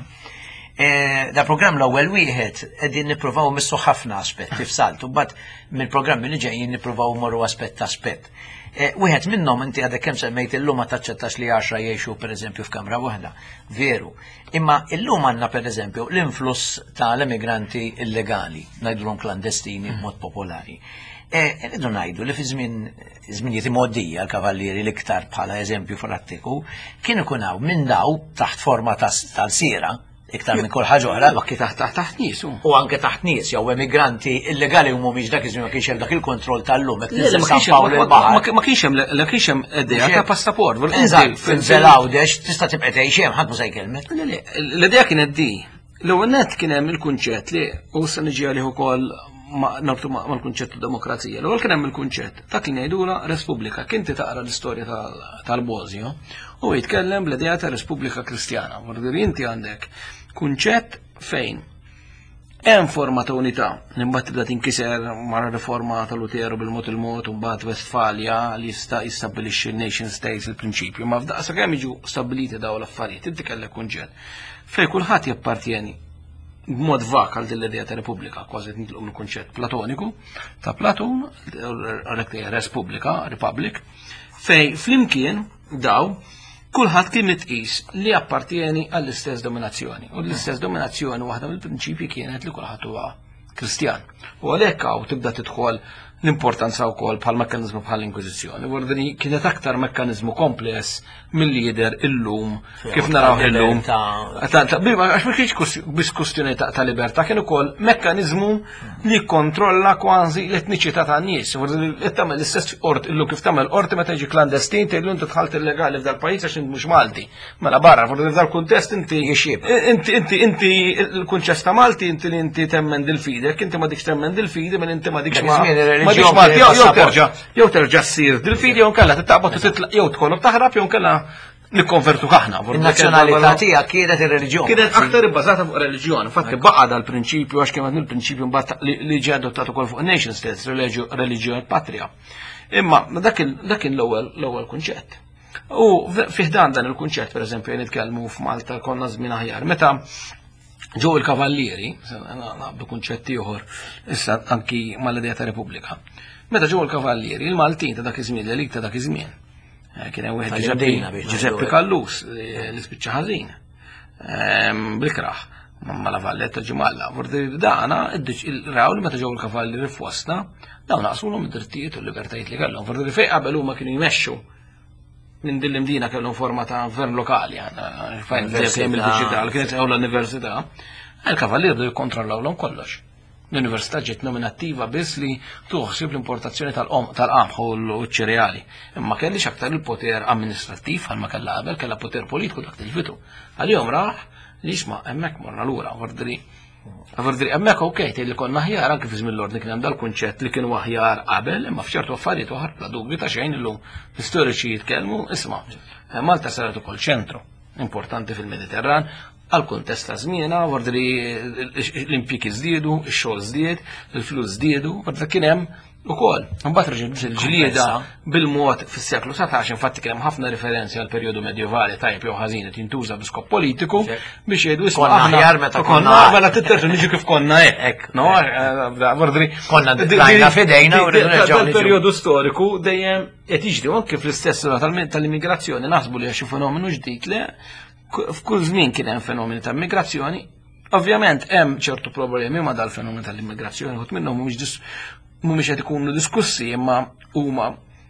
Speaker 1: Da programm l-ewwel wieħed qegħdin nippruvaw missu ħafna aspetti f'salt u mbagħad mill-programmi li ġejjin nippruvaw morru aspett aspett. Wieħed minnhom inti għadek kemm semmejt illum ma taċċettax li 10 jgħixu pereżempju f'kamra waħda. Veru. Imma illum għandna pereżempju l-influss tal-immigranti illegali, ngħidulhom klandestini b'mod popolari. Rridu ngħidu li fi żminijiet moddija l-kavallieri l-iktar bħala eżempju prattiku kienu ikun hawn minn daw taħt forma tal-sira iktar minn kull ħaġa oħra.
Speaker 2: Anke taħt nies.
Speaker 1: U anke taħt nies jew immigranti illegali u mhumiex dak iż-żmien ma kienx hemm dak il-kontroll tal-lum
Speaker 2: ma kienx hemm idea ta' passaport.
Speaker 1: Finżel għawdex tista' tibqa' tgħix hemm ħadd ma se jkellmek.
Speaker 2: L-idea kienet di. L-ewwel nett kien hemm il-kunċett li u se niġi għalih ukoll nabtu mal-kunċett demokrazija. L-ewwel kien hemm il-kunċett dak li ngħidula Repubblika. Kien taqra l-istorja tal-Bosnja u jitkellem bl-idea ta' Repubblika Kristjana. Vordir inti għandek kunċett fejn hemm forma ta' unità li mbagħad tibda tinkiser mara riforma tal-Lutero bil-mod il-mod u mbagħad Westfalia li jistabbilixxi nation states il-prinċipju. Ma f'daqsa kemm jiġu stabbiliti dawn l-affarijiet, inti kellek kunċett fejn kulħadd jappartjeni b'mod vak għal din l-idea ta' Repubblika, kważi nitlqu mill-kunċett platoniku ta' Platon, Repubblika, Republic, fejn flimkien daw kulħadd kien mitqis li appartieni għall-istess dominazzjoni. U l-istess dominazzjoni waħda mill-prinċipji kienet li kulħadd huwa Kristjan. U għalhekk hawn tibda tidħol l-importanza wkoll bħal mekkaniżmu bħal l-Inkwiżizzjoni. Wardini kienet aktar mekkaniżmu kompless mill-lider illum kif naraw illum. Għax ma kienx biss kwestjoni ta' libertà, kien ukoll mekkaniżmu li kontrolla kważi l-etniċità tan-nies. Wardini tagħmel l-istess qort illum kif tagħmel qorti meta jiġi klandestin tgħidlu inti dħalt illegali f'dal pajjiż għax inti mhux Malti. Mela barra, wardini f'dal kuntest inti inti l-kunċett ta' Malti inti li inti temmen dil-fidek, inti ma dikx temmen dil-fidi minn inti ma dikx jew terġa' ssir dil-fidi jew nkella titaqbad u titlaq jew tkollok taħrab jew nkella nikkonvertu aħna.
Speaker 1: In-nazzjonalità tiegħek kienet ir-reliġjon.
Speaker 2: Kienet aktar ibbażata fuq reliġjon. Infatti baqa' dal-prinċipju għax kien il-prinċipju mbagħad li ġie adottat ukoll fuq nation states, reliġjon patria. Imma dak kien l-ewwel kunċett. U fih dan il-kunċett pereżempju nitkellmu f'Malta konna żmien aħjar. Meta ġew il-kavallieri, naqbdu kunċett ieħor issa anki mal-idea ta' Repubblika. Meta ġew il-kavallieri, il-Maltin ta' dak iż-żmien, l-elit ta' dak iż-żmien. Kien hemm wieħed Giuseppe Kallus li spiċċa ħażin. Blikraħ, ma la Valletta Ġimalla. Vordi dana raw li meta ġew il-kavallieri f'wostna, dawn naqsulhom id-drittijiet u l-libertajiet li kellhom. Vordi fejn qabel huma kienu jmexxu minn din l-imdina kellhom forma ta' gvern lokali, fejn il-diġitali kienet l-università, il-kavallieri bdew jikkontrollawlhom kollox. L-Università ġiet nominattiva biss li tuħsib l-importazzjoni tal-qamħ u l-ċereali. Imma kellix aktar il-poter amministrattiv għal ma kellha qabel, kellha poter politiku dak tilfitu. Għalihom raħ li jisma' hemmhekk morna lura, Vordri hemmhekk okej tgħid li konna aħjar anke fi żmien l-ordni kien hemm dal-kunċett li kienu aħjar qabel, imma f'ċertu affarijiet oħra bla dubju ta' xejn illum l-istoriċi jitkellmu isma' Malta saret ukoll ċentru importanti fil-Mediterran għal-kuntest ta' żmiena, Vordri l-impjegi żdiedu, ix-xogħol żdied, il-flus żdiedu, Vordri kien hemm ukoll. Imbagħad reġgħet il-ġlieda bil-mod fis-seklu 17 infatti kien hemm ħafna referenzi għal perjodu medjevali tajb jew ħażin qed jintuża b'skop politiku biex jgħidu isma'
Speaker 1: aħjar meta
Speaker 2: konna mela titterġu niġu kif konna hekk. No, Vordri
Speaker 1: konna drajna f'idejna u
Speaker 2: dal-perjodu storiku dejjem qed jiġri anke fl-istess tal-immigrazzjoni naħsbu li xi fenomenu ġdid le f'kull żmien kien hemm fenomeni ta' immigrazzjoni. Ovvjament hemm ċertu problemi ma' dal-fenomeni tal-immigrazzjoni, ħut minnhom mhumiex qed ikunu diskussi imma huma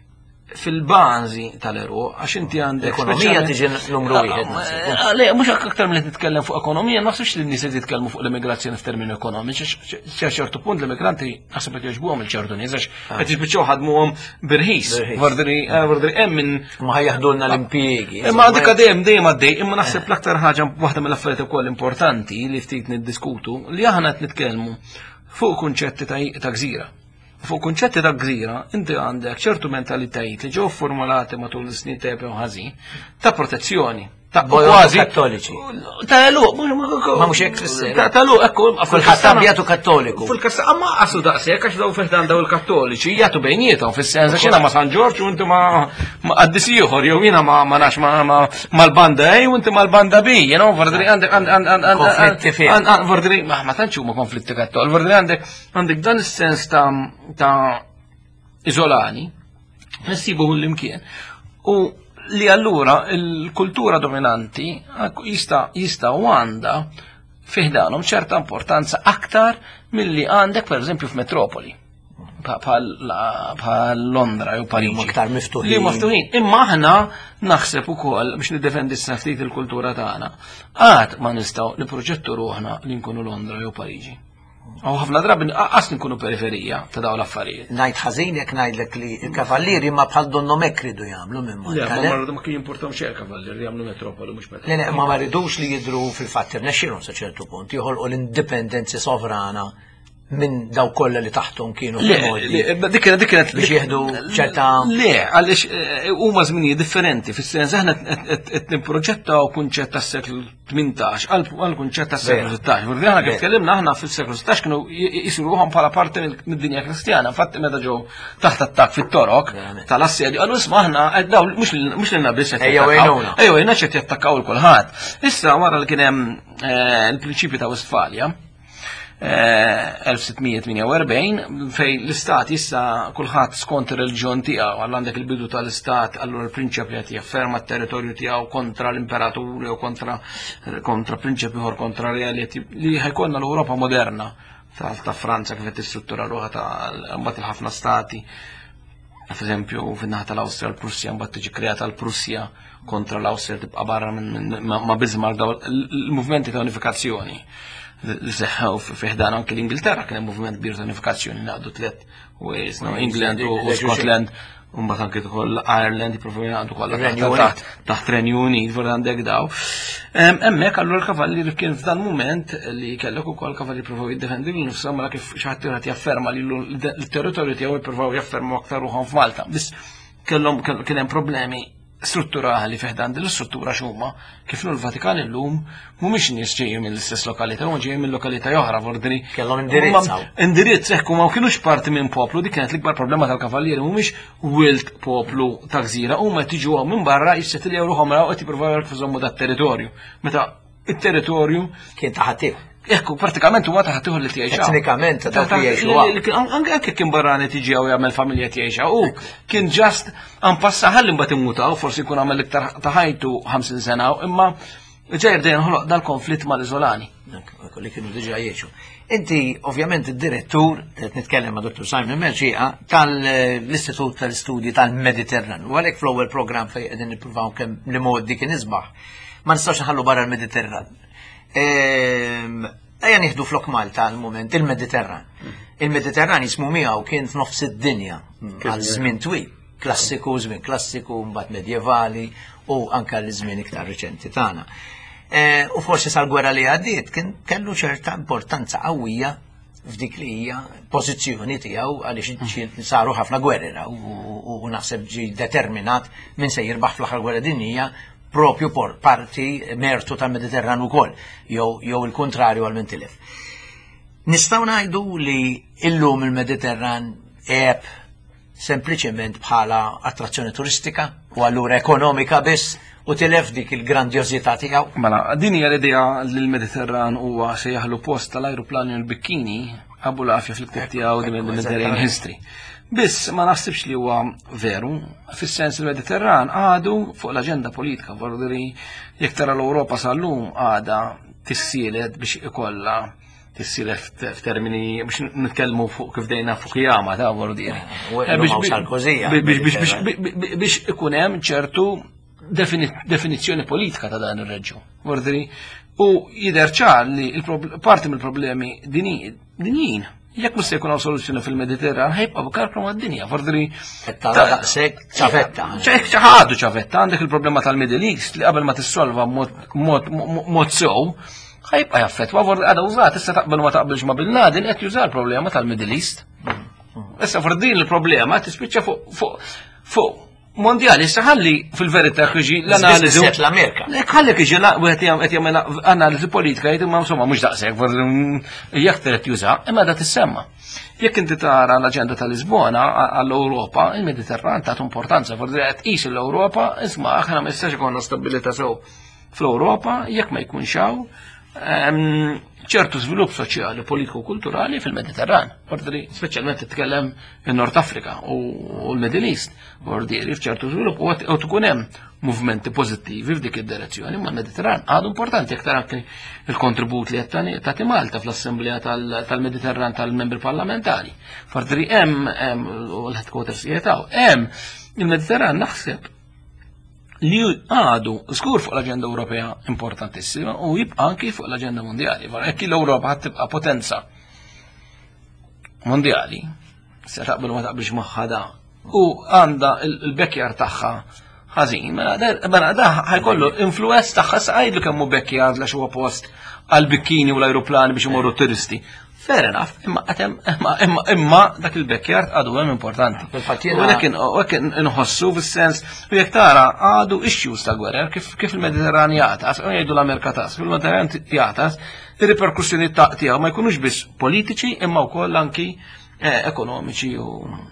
Speaker 2: fil-bażi tal-eru, għax inti għandek
Speaker 1: Ekonomija tiġi numru wieħed.
Speaker 2: Le, mhux aktar milli titkellem fuq ekonomija, ma naħsibx li n-nies qed jitkellmu fuq l-immigrazzjoni f'termini ekonomiċi, ċertu punt l-immigranti naħseb qed jogħġbuhom il-ċertu nies għax qed jispiċċaw ħadmuhom birħis. Vordri hemm minn
Speaker 1: Ma ħajaħdulna l-impjiegi.
Speaker 2: imma dik dejjem għaddej, imma naħseb l-aktar ħaġa waħda mill-affarijiet ukoll importanti li ftit niddiskutu li aħna qed nitkellmu fuq kunċetti ta' gżira. Fuq kunċetti ta' gżira, inti għandek ċertu mentalitajiet li ġew formulati matul is-snin tepej u ħażin ta' protezzjoni. Ta' kważi
Speaker 1: kattoliċi.
Speaker 2: Ta' eluq,
Speaker 1: Ma mhux hekk fisser.
Speaker 2: Ta' eluq, ekku.
Speaker 1: Fil-ħassab jagħtu kattoliku.
Speaker 2: Fil-kassa, amma qasu daqshekk għax daw fiħdan daw il-kattoliċi jagħtu bejniethom fis-sens għax jiena ma' San Ġorġ u inti ma' qaddis ieħor jew jiena ma nax mal-banda A u inti mal-banda B, vordri għandek vordri ma tantx huma konflitti kattoliċi, vordri għandek dan is-sens ta' iżolani, nsibu l-imkien. U li allura il-kultura dominanti jista' u għandha fiħdanhom ċerta importanza aktar milli għandek pereżempju f'metropoli bħal Londra jew Pariġi.
Speaker 1: Aktar miftuħin.
Speaker 2: Li miftuħin. Imma aħna naħseb ukoll biex niddefendi ftit il-kultura tagħna. Għad ma nistgħu nipproġettu ruħna li nkunu Londra jew Pariġi. Għaw ħafna drabi qas nkunu periferija ta' dawn l-affarijiet.
Speaker 1: Ngħid ħażin jekk ngħidlek li l-kavallieri ma bħal donnom hekk ridu jagħmlu minn
Speaker 2: ma kien jimportaw xejn kavallieri jagħmlu metropoli mhux metropoli.
Speaker 1: Le ma rridux li jidhru fil-fatt irnexxilhom sa ċertu punt joħolqu l-indipendenzi sovrana minn daw kollha li taħtom kienu
Speaker 2: dik kienet
Speaker 1: biex jieħdu ċerta.
Speaker 2: Le, għaliex huma żminijiet differenti, fis-sens aħna qed nipproġettaw kunċett tas-seklu 18 għal kunċett tas-seklu 16. Vurdi aħna kif tkellimna aħna fis-seklu 16 kienu jisiruhom bħala parti mid-dinja Kristjana, infatti meta ġew taħt attakk fit-torok tal-assedju qalu isma' aħna daw mhux lilna biss qed jattakkaw. Ejja jien qed jattakkaw il kulħadd. Issa wara li kien hemm il-prinċipju ta' Westfalja 1648 fej l-istat issa kulħadd skont ir-reliġjon tiegħu għal għandek il-bidu tal-istat allura l-prinċip li qed jafferma t-territorju tiegħu kontra l-imperatur jew kontra prinċip ieħor kontra li ħajkollna l-Ewropa moderna ta' Franza kif qed tisstruttura ruħha ta' mbagħad il-ħafna stati. F'eżempju fin-naħa tal-Awstrija l-Prussja mbagħad tiġi kreata l-Prussja kontra l-Awstrija tibqa' barra ma' Bismarck daw il-movimenti ta' unifikazzjoni. Seħħaw fiħdan anke l-Ingilterra kien hemm moviment kbir ta' unifikazzjoni ngħaddu tliet ways, England u Scotland u mbagħad anke ukoll Ireland jippruvaw jgħaddu kollha taħt Renju Unit for għandek daw. Hemmhekk allura l-kavallier kien f'dan mument li kellek ukoll kavallier jippruvaw jiddefendu lil nifshom mela kif xi ħadd qed jafferma li l-territorju tiegħu jippruvaw jaffermu aktar ruħhom f'Malta. Biss kien hemm problemi strutturali fiħdan din l-struttura xumma kif l-Vatikan illum mhumiex nies ġejjin mill-istess lokalità, huma ġejjin mill lokalità oħra vordri.
Speaker 1: Kellhom indirizz.
Speaker 2: Indirizz hekk ma kienux parti minn poplu, dik kienet l-ikbar problema tal-kavallieri mhumiex wild poplu ta' gżira, huma qed jiġu minn barra jissettiljaw ruħhom raw qed jippruvaw jarkfużhom dat-territorju. Meta it-territorju
Speaker 1: kien taħatih.
Speaker 2: Ekku, pratikament huwa taħtiħu li tgħixha.
Speaker 1: Etnikament dak li jgħixu.
Speaker 2: Anke kien barrani tiġi u jagħmel familja tgħixha. U kien ġast anpassa ħalli mbagħad immutaw, forsi jkun għamel iktar ta' ħajtu 50 sena, imma ġejr dejjem ħoloq dal-konflitt mal-Iżolani.
Speaker 1: Li kienu diġà jgħixu. Inti ovvjament id-direttur, qed nitkellem ma' Dr. Simon Merċieqa tal-Istitut tal-Istudji tal-Mediterran. U għalhekk fl-ewwel programm fejn qegħdin nippruvaw kemm li modi kien isbaħ. Ma nistgħux naħallu barra l-Mediterran. Ejja nieħdu flok Malta għal-moment il-Mediterran. Il-Mediterran jismu miegħu kien f'nofs id-dinja għal żmien twil, żmien klassiku, mbagħad medjevali u anke l-żmien iktar riċenti tagħna. U forsi sal-gwerra li għaddiet kien kellu ċerta importanza qawwija f'dik li hija pożizzjoni tiegħu għaliex saru ħafna gwerra u naħseb ġi determinat min se jirbaħ fl-aħħar gwerra dinjija propju parti mertu tal-Mediterran ukoll, jew il-kontrarju għal min tilef. Nistgħu ngħidu li illum il-Mediterran qiegħed sempliċement bħala attrazzjoni turistika u allura ekonomika biss u tilef dik il-grandjożità tiegħu.
Speaker 2: Mela, din hija l-idea li l-Mediterran huwa se jaħlu post tal-ajruplani u l-bikkini Abu l-Afja fil-ktieb tiegħu din il-Mediterranean History. Biss ma naħsibx li huwa veru, fis-sens il-Mediterran għadu fuq l-aġenda politika, vordiri jekk tara l-Ewropa sal-lum għada tissielet biex ikollha tissir f'termini biex nitkellmu fuq kif dejna Fukuyama ta' Vordieri. Biex ikun hemm ċertu definizzjoni politika ta' dan ir-reġjun. Vordieri u jidher ċar li parti mill-problemi dinjin jekk mhux se jkun hawn soluzzjoni fil-Mediterran ħajbqa' b'karkru mad-dinja. Vordieri ċafetta. Għandek il-problema tal-Middle East li qabel ma tissolva mod sew ħajbqa' jaffettwa għadha użat issa taqbel ma taqbilx ma' Bin Laden qed juża l-problema tal-Middle East. Issa din il-problema tispiċċa fuq mondjali, issa ħalli fil-verità jiġi l-analiżi
Speaker 1: l-Amerika.
Speaker 2: Ħalli jiġi qed jagħmel analiżi politika jgħid imma insomma mhux daqshekk jekk trid juża, imma da tissemma. Jekk inti tara l-aġenda tal-Lisbona għall-Ewropa, il-Mediterran tat importanza, forsi qed tqis l-Ewropa, isma' aħna ma jistax ikollna stabilità sew fl-Ewropa jekk ma jkunx hawn ċertu żvilupp soċjali, politiku, kulturali fil-Mediterran. Ordiri, speċjalment titkellem in-Nord Afrika u l-Middle East. Ordiri, f'ċertu żvilupp u tkun hemm movimenti pożittivi f'dik id-direzzjoni, ma l-Mediterran għadu importanti aktar anke il-kontribut li qed tagħti Malta fl-Assembleja tal-Mediterran tal-membri parlamentari. Ordiri, hemm l-headquarters jietaw, hemm il-Mediterran naħseb li għadu skur fuq l-agenda Ewropea importantissima u jibqa' anki fuq l-agenda mondjali. Ekk l-Ewropa ħad tibqa' potenza mondjali, se taqbel ma taqbilx magħha da, u għandha l-backyard tagħha ħażin, mela da ħajkollu influenz tagħha saqajdlu kemm hu backyard għax huwa post għall-bikkini u l-ajruplani biex imorru turisti. Fair enough, imma dak il-backyard għadu hemm importanti. U hekk inħossu fis-sens u jekk tara għadu issues ta' gwerer kif il-Mediterran jagħtas, u jgħidu l-Amerika tas, fil-Mediterran jagħtas, ir-riperkussjoni tiegħu ma jkunux biss politiċi imma wkoll anki ekonomiċi u.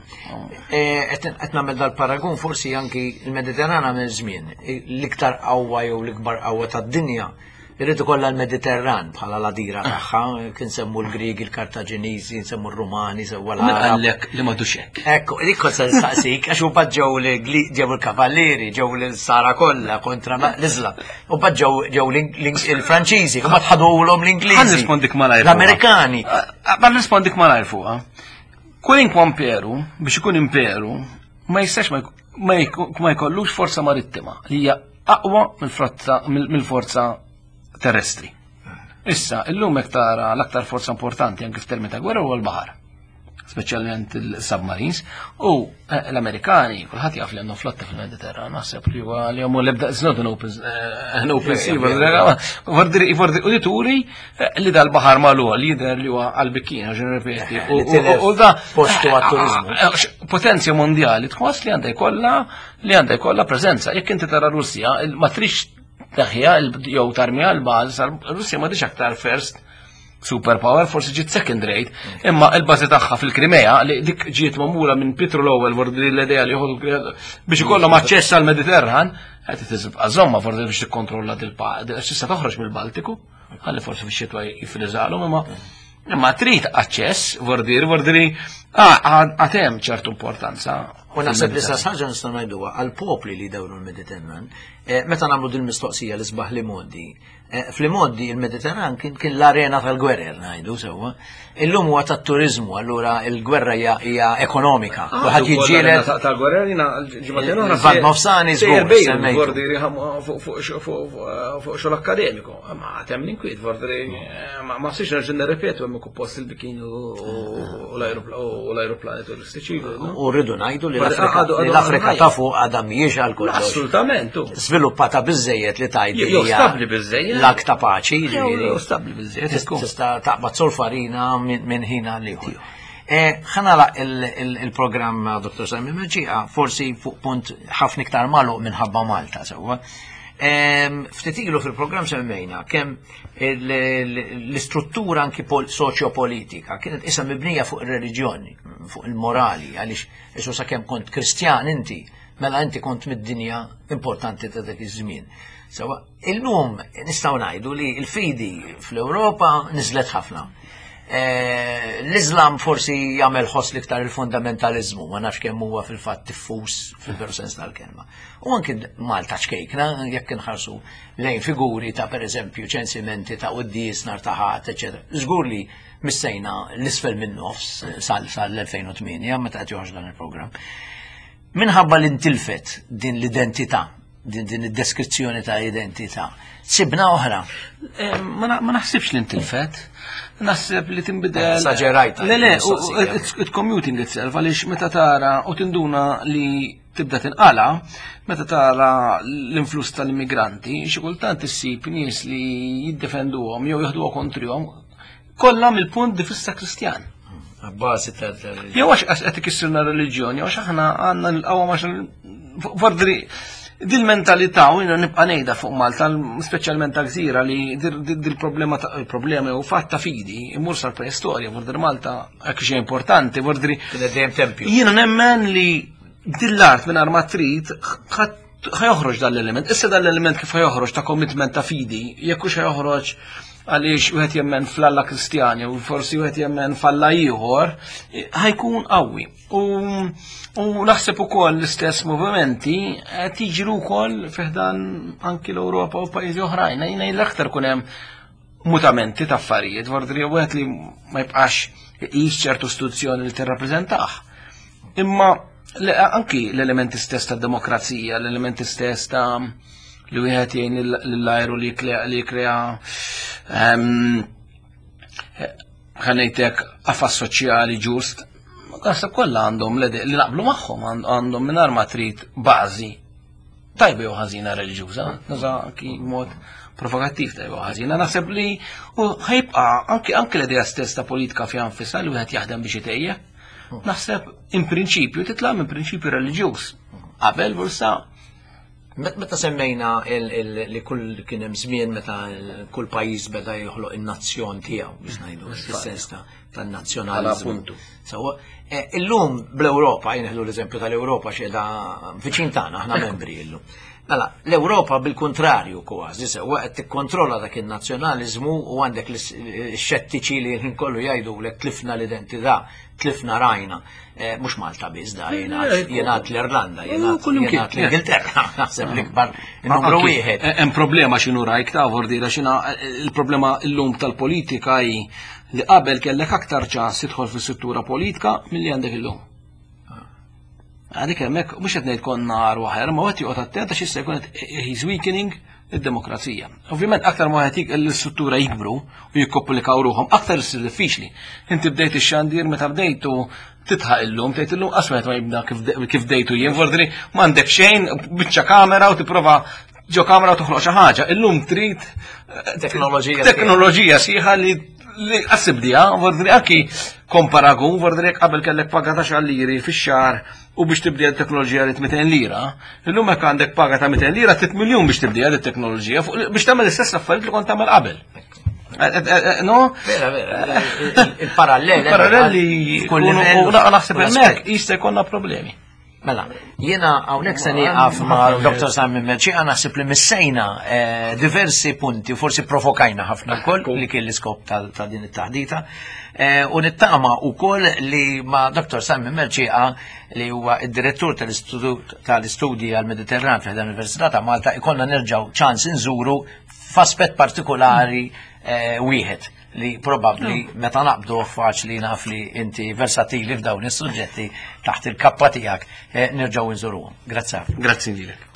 Speaker 1: Qed nagħmel dal-paragun forsi anki il-Mediterran għamel żmien l-iktar qawwa jew l-ikbar qawwa tad-dinja. Irrid ikollha l-Mediterran bħala ladira tagħha, kien semmu l-Griegi, il-Kartaġiniżi, nsemmu r-Rumani, sewwa l-Arab.
Speaker 2: Għallek li m'għadux hekk.
Speaker 1: Ekku, dik kont se nistaqsik għax huma ġew il-kavallieri, ġew l-sara kollha kontra l-Iżla. U ġew il-Franċiżi, huma tħadulhom l-Ingliżi.
Speaker 2: Ħan nispondik malajr.
Speaker 1: L-Amerikani.
Speaker 2: Ħan nispondik malajr fuqha. Kwalinkwa imperu biex ikun imperu ma jistax ma jkollux forza marittima li hija aqwa mill-forza terrestri. Issa, illum hekk tara l-aktar forza importanti anke f'termini ta' gwerra huwa l-baħar, speċjalment il-submarines, u l-Amerikani kulħadd jaf li għandhom flotta fil-Mediterran, naħseb li huwa li huma l-ebda not an open sea, u li turi li dal-baħar magħluq li jidher li huwa għall-bikkina ġen ripeti. U da
Speaker 1: postu għat-turizmu.
Speaker 2: Potenzja mondjali tħoss li għandha jkollha preżenza. Jekk inti tara Russja, ma trix taħja jew tarmija l-baż, Russja ma dix aktar first superpower, forsi ġiet second rate, imma l-bażi tagħha fil-Krimea li dik ġiet magħmula minn Pietro l-ewwel forsi l-idea li biex ikollhom aċċess għall-Mediterran, qed tibqa' żomma forsi biex tikkontrolla tista' toħroġ mill-Baltiku, ħalli forsi fix-xitwa jifriżalhom imma trid aċċess vordiri għatem ċertu importanza.
Speaker 1: U naħseb li sa ħaġa nistgħu ngħiduha għall-popli li dawru l-Mediterran, meta nagħmlu din mistoqsija li sbaħ li modi. Fl-modi il-Mediterran kien l-arena tal-gwerer ngħidu sewwa. Illum huwa tat-turiżmu, allura l-gwerra hija ekonomika. Kulħadd jiġġieled
Speaker 2: tal-gwerer jiena ġimgħatejn oħra
Speaker 1: Val-Nofsani żgur
Speaker 2: vordiri fuq xogħol akademiku. Ma għatem l-inkwiet vordiri ma six nerġa' nirrepetu hemm post il-bikin u l-ajruplani turistiċi.
Speaker 1: U rridu ngħidu li l-Afrika ta' fuq għadha mhijiex għal kollox.
Speaker 2: Assolutament.
Speaker 1: Sviluppata biżejjed li tgħid li hija l-ak ta' paċi,
Speaker 2: stabbli biżejjed.
Speaker 1: Tista' taqbad solfarina minn ħina li ieħor. Ħanala il-programm Dr. Sami Meġġieqa forsi fuq punt ħafna iktar magħluq minħabba Malta sewwa. Ftit ilu fil-programm semmejna kemm l-istruttura anki soċjopolitika kienet issa mibnija fuq ir-reliġjoni, fuq il-morali, għaliex issa sakemm kont Kristjan inti, mela inti kont mid-dinja importanti ta' dak iż-żmien. Sewa, illum nistgħu ngħidu li l-fidi fl-Ewropa niżlet ħafna. L-Islam forsi jagħmel ħoss liktar il-fundamentalizmu, ma nafx kemm huwa fil-fatt tiffuż fil-veru sens tal-kelma. U anke Malta xkejkna, jekk inħarsu lejn figuri ta' pereżempju ċensimenti ta' qudies nar taħat, eċetera. Żgur li missejna l-isfel minn nofs sal-2008 meta qed joħroġ dan il-programm. Minħabba l-intilfet din l-identità, din id-deskrizzjoni ta' identità, sibna oħra.
Speaker 2: Ma naħsibx l-intilfet, naħseb li tinbidel.
Speaker 1: Saġerajta.
Speaker 2: Le, it's commuting itself, għaliex meta tara u tinduna li tibda tinqala, meta tara l-influss tal-immigranti, xi kultant issib nies li jiddefenduhom jew jaħduha kontrihom kollha mill-punt di fissa Kristjan.
Speaker 1: Bażi ta'
Speaker 2: jew għax qed ikissirna reliġjoni, għax aħna għandna l-qawwa fordri dil-mentalità u jina nibqa' ngħidha fuq Malta, speċjalment ta' gżira li dil-problema jew fatt ta' fidi imur sar preistorja, vordri Malta hekk xi importanti, vordri
Speaker 1: dejjem tempju.
Speaker 2: Jiena nemmen li dill-art minn ma trid ħajoħroġ dal-element. Issa dal-element kif ħajoħroġ ta' commitment ta' fidi, jekk hux ħajoħroġ għaliex wieħed jemmen fl-Alla Kristjani u forsi wieħed jemmen f'Alla ieħor, ħajkun qawwi. U naħseb ukoll l-istess movimenti qed jiġru wkoll fiħdan anki l-Ewropa u pajjiżi oħrajn. Jiena l-aktar kun hemm mutamenti ta' affarijiet, vordri wieħed li ma jibqax iqis ċertu istituzzjoni li tirrappreżentah. Imma anki l-elementi stess tad-demokrazija, l-elementi stess ta' li wieħed jgħin l-ajru li jkrea ħanejtek qafas soċjali ġust. Naħseb kollha għandhom li naqblu magħhom għandhom mingħajr ma trid bażi tajba jew ħażina reliġjuża, naża mod provokattiv tajba jew ħażina. Naħseb li ħajbqa' anke l-idea stess ta' politika fiha nfisha li wieħed jaħdem biex itejjeb. Naħseb in prinċipju titla' minn prinċipju reliġjuż. Qabel bursa
Speaker 1: Meta semmejna li kull kien hemm żmien meta kull pajjiż beda joħloq in-nazzjon tiegħu biex ngħidu fis-sens tan-nazzjonaliżmu. Illum bl-Ewropa, jieħdu l-eżempju tal-Ewropa x'edha viċin tagħna aħna membri illum. Mela, l-Ewropa bil-kontrarju kważi sewa qed tikkontrolla dak in-nazzjonaliżmu u għandek l-xettiċi li kollu jgħidulek tlifna l-identità, tlifna rajna. Mhux Malta biss da jingħad l-Irlanda, jingħad l-Ingilterra, naħseb l-ikbar numru wieħed.
Speaker 2: Hemm problema x'inhu rajk ta' vordira x'inha il-problema llum tal-politika hi li qabel kellek aktar ċans tidħol fis-struttura politika milli għandek illum. Għadik hemmhekk mhux qed ngħid konna nar waħer, ma wieħed joqgħod attent għax issa jkun he's weakening id-demokrazija. Ovvjament aktar ma wieħed l-istruttura jikbru u jikkomplikaw ruhom, aktar issir diffiċli. Inti bdejt ix-xandir meta bdejtu titħaq illum, tgħid illum qasmet ma jibda kif bdejtu jien, vordri m'għandek xejn biċċa kamera u tipprova ġo kamera u toħloq xi ħaġa. Illum trid teknoloġija sieħa li qasib diha, vordri anki komparagun, vordri qabel kellek paga ta' xalliri fix-xahar u biex tibdija t-teknoloġija li 200 lira, illum hekk għandek paga ta' 200 lira 3 miljun biex tibdija t-teknoloġija biex tagħmel l-istess affarijiet li kont tagħmel qabel. No?
Speaker 1: Vera, il-parallel.
Speaker 2: Paralleli u naħseb hemmhekk jista' jkollna problemi.
Speaker 1: Mela, jiena hawnhekk se nieqaf ma' Dr. Simon Melċiqa naħseb li missejna diversi punti u forsi provokajna ħafna wkoll li kien l-iskop ta' din it-taħdita. U nittama wkoll li ma' Dr. Simon Melċiqa li huwa id-direttur tal-istudji għall-Mediterran fl Università ta' Malta ikollna nerġgħu ċans inżuru f'aspett partikolari wieħed li probabbli meta naqbdu faċli naf li inti versatili f'dawn is-suġġetti taħt il-kappa tiegħek nerġgħu nżuruhom. Grazzi.
Speaker 2: Grazzi lilek.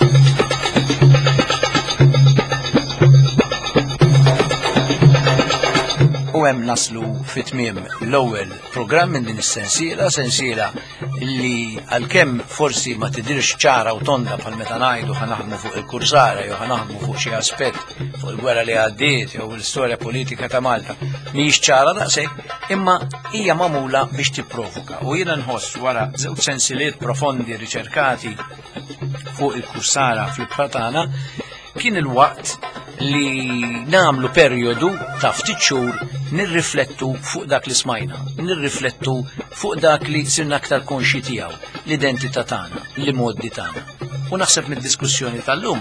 Speaker 1: U hemm naslu fit-tmiem l-ewwel programm minn din is-sensiela li għalkemm forsi ma tidhirx ċara u tonda bħal meta ngħidu ħanaħdmu fuq il-kursara jew ħanaħdmu fuq xi aspett fuq il-gwerra li għaddiet jew l-istorja politika ta' Malta mhijiex ċara daqshekk imma hija magħmula biex tipprovoka. U jiena nħoss wara żewġ sensieliet profondi riċerkati fuq il-kursara fl-Pratana kien il-waqt li nagħmlu perjodu ta' ftit xhur nirriflettu fuq dak li smajna, nirriflettu fuq dak li sirna aktar konxi tiegħu, l-identità tagħna, l-modi tagħna. U naħseb mid-diskussjoni tal-lum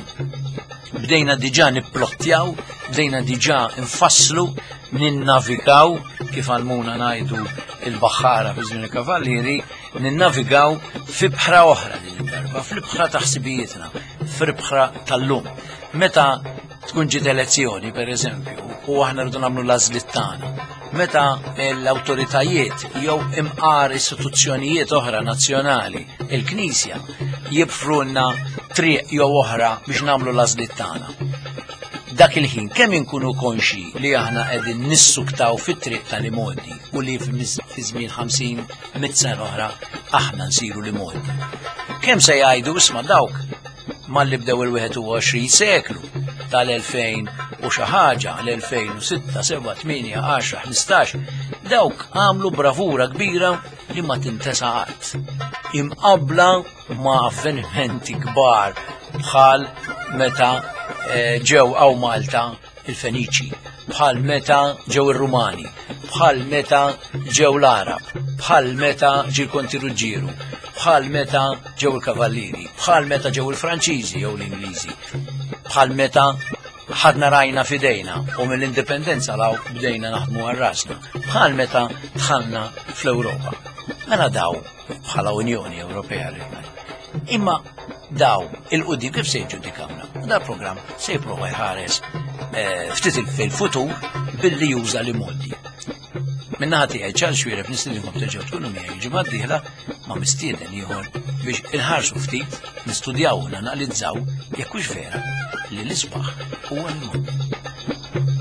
Speaker 1: bdejna diġà nipplottjaw, bdejna diġà nfasslu, ninnavigaw kif għalmuna ngħidu il-baħħara fi żmien il-kavallieri, ninnavigaw fi bħra oħra din id-darba, fl-bħra ta' ħsibijietna, fl-bħra tal-lum. Meta tkun ġiet elezzjoni, pereżempju, u aħna rridu nagħmlu l-għażliet tagħna, meta l-awtoritajiet jew imqar istituzzjonijiet oħra nazzjonali, il-Knisja, jibfrulna triq jew oħra biex nagħmlu l-għażliet tagħna. Dak il-ħin kemm inkunu konxi li aħna qegħdin nissuktaw fit-triq tal-imodi u li fi żmien 50 sena oħra aħna nsiru l-imodi. Kemm se jgħidu isma' dawk malli bdew il-21 seklu tal-2000 u xi ħaġa l-2006, 7, 8, 10, 15, dawk għamlu bravura kbira li ma tintesa qatt. Imqabbla ma' avvenimenti kbar bħal meta ġew għaw Malta il-Feniċi, bħal meta ġew ir-Rumani, bħal meta ġew l-Arab, bħal meta ġil konti Ruġġieru, bħal meta ġew il-Kavallieri, bħal meta ġew il-Franċiżi jew l-Ingliżi, bħal meta ħadna rajna fidejna u mill-indipendenza law bdejna naħdmu għal-rasna, bħal meta dħalna fl-Ewropa. Mela daw bħala Unjoni Ewropea rridna. Imma daw il-qudiem kif se jġudikawna. Da programm se jipprova jħares ftit fil-futur billi juża l-imoddi. Minnaħa tiegħi Charles Xwiereb nistidinkom terġgħu tkunu miegħi il-ġimgħa d-dieħla ma' mistieden ieħor biex inħarsu ftit, nistudjaw u nanalizzaw jekk hux vera li l-isbaħ huwa l-imoddi.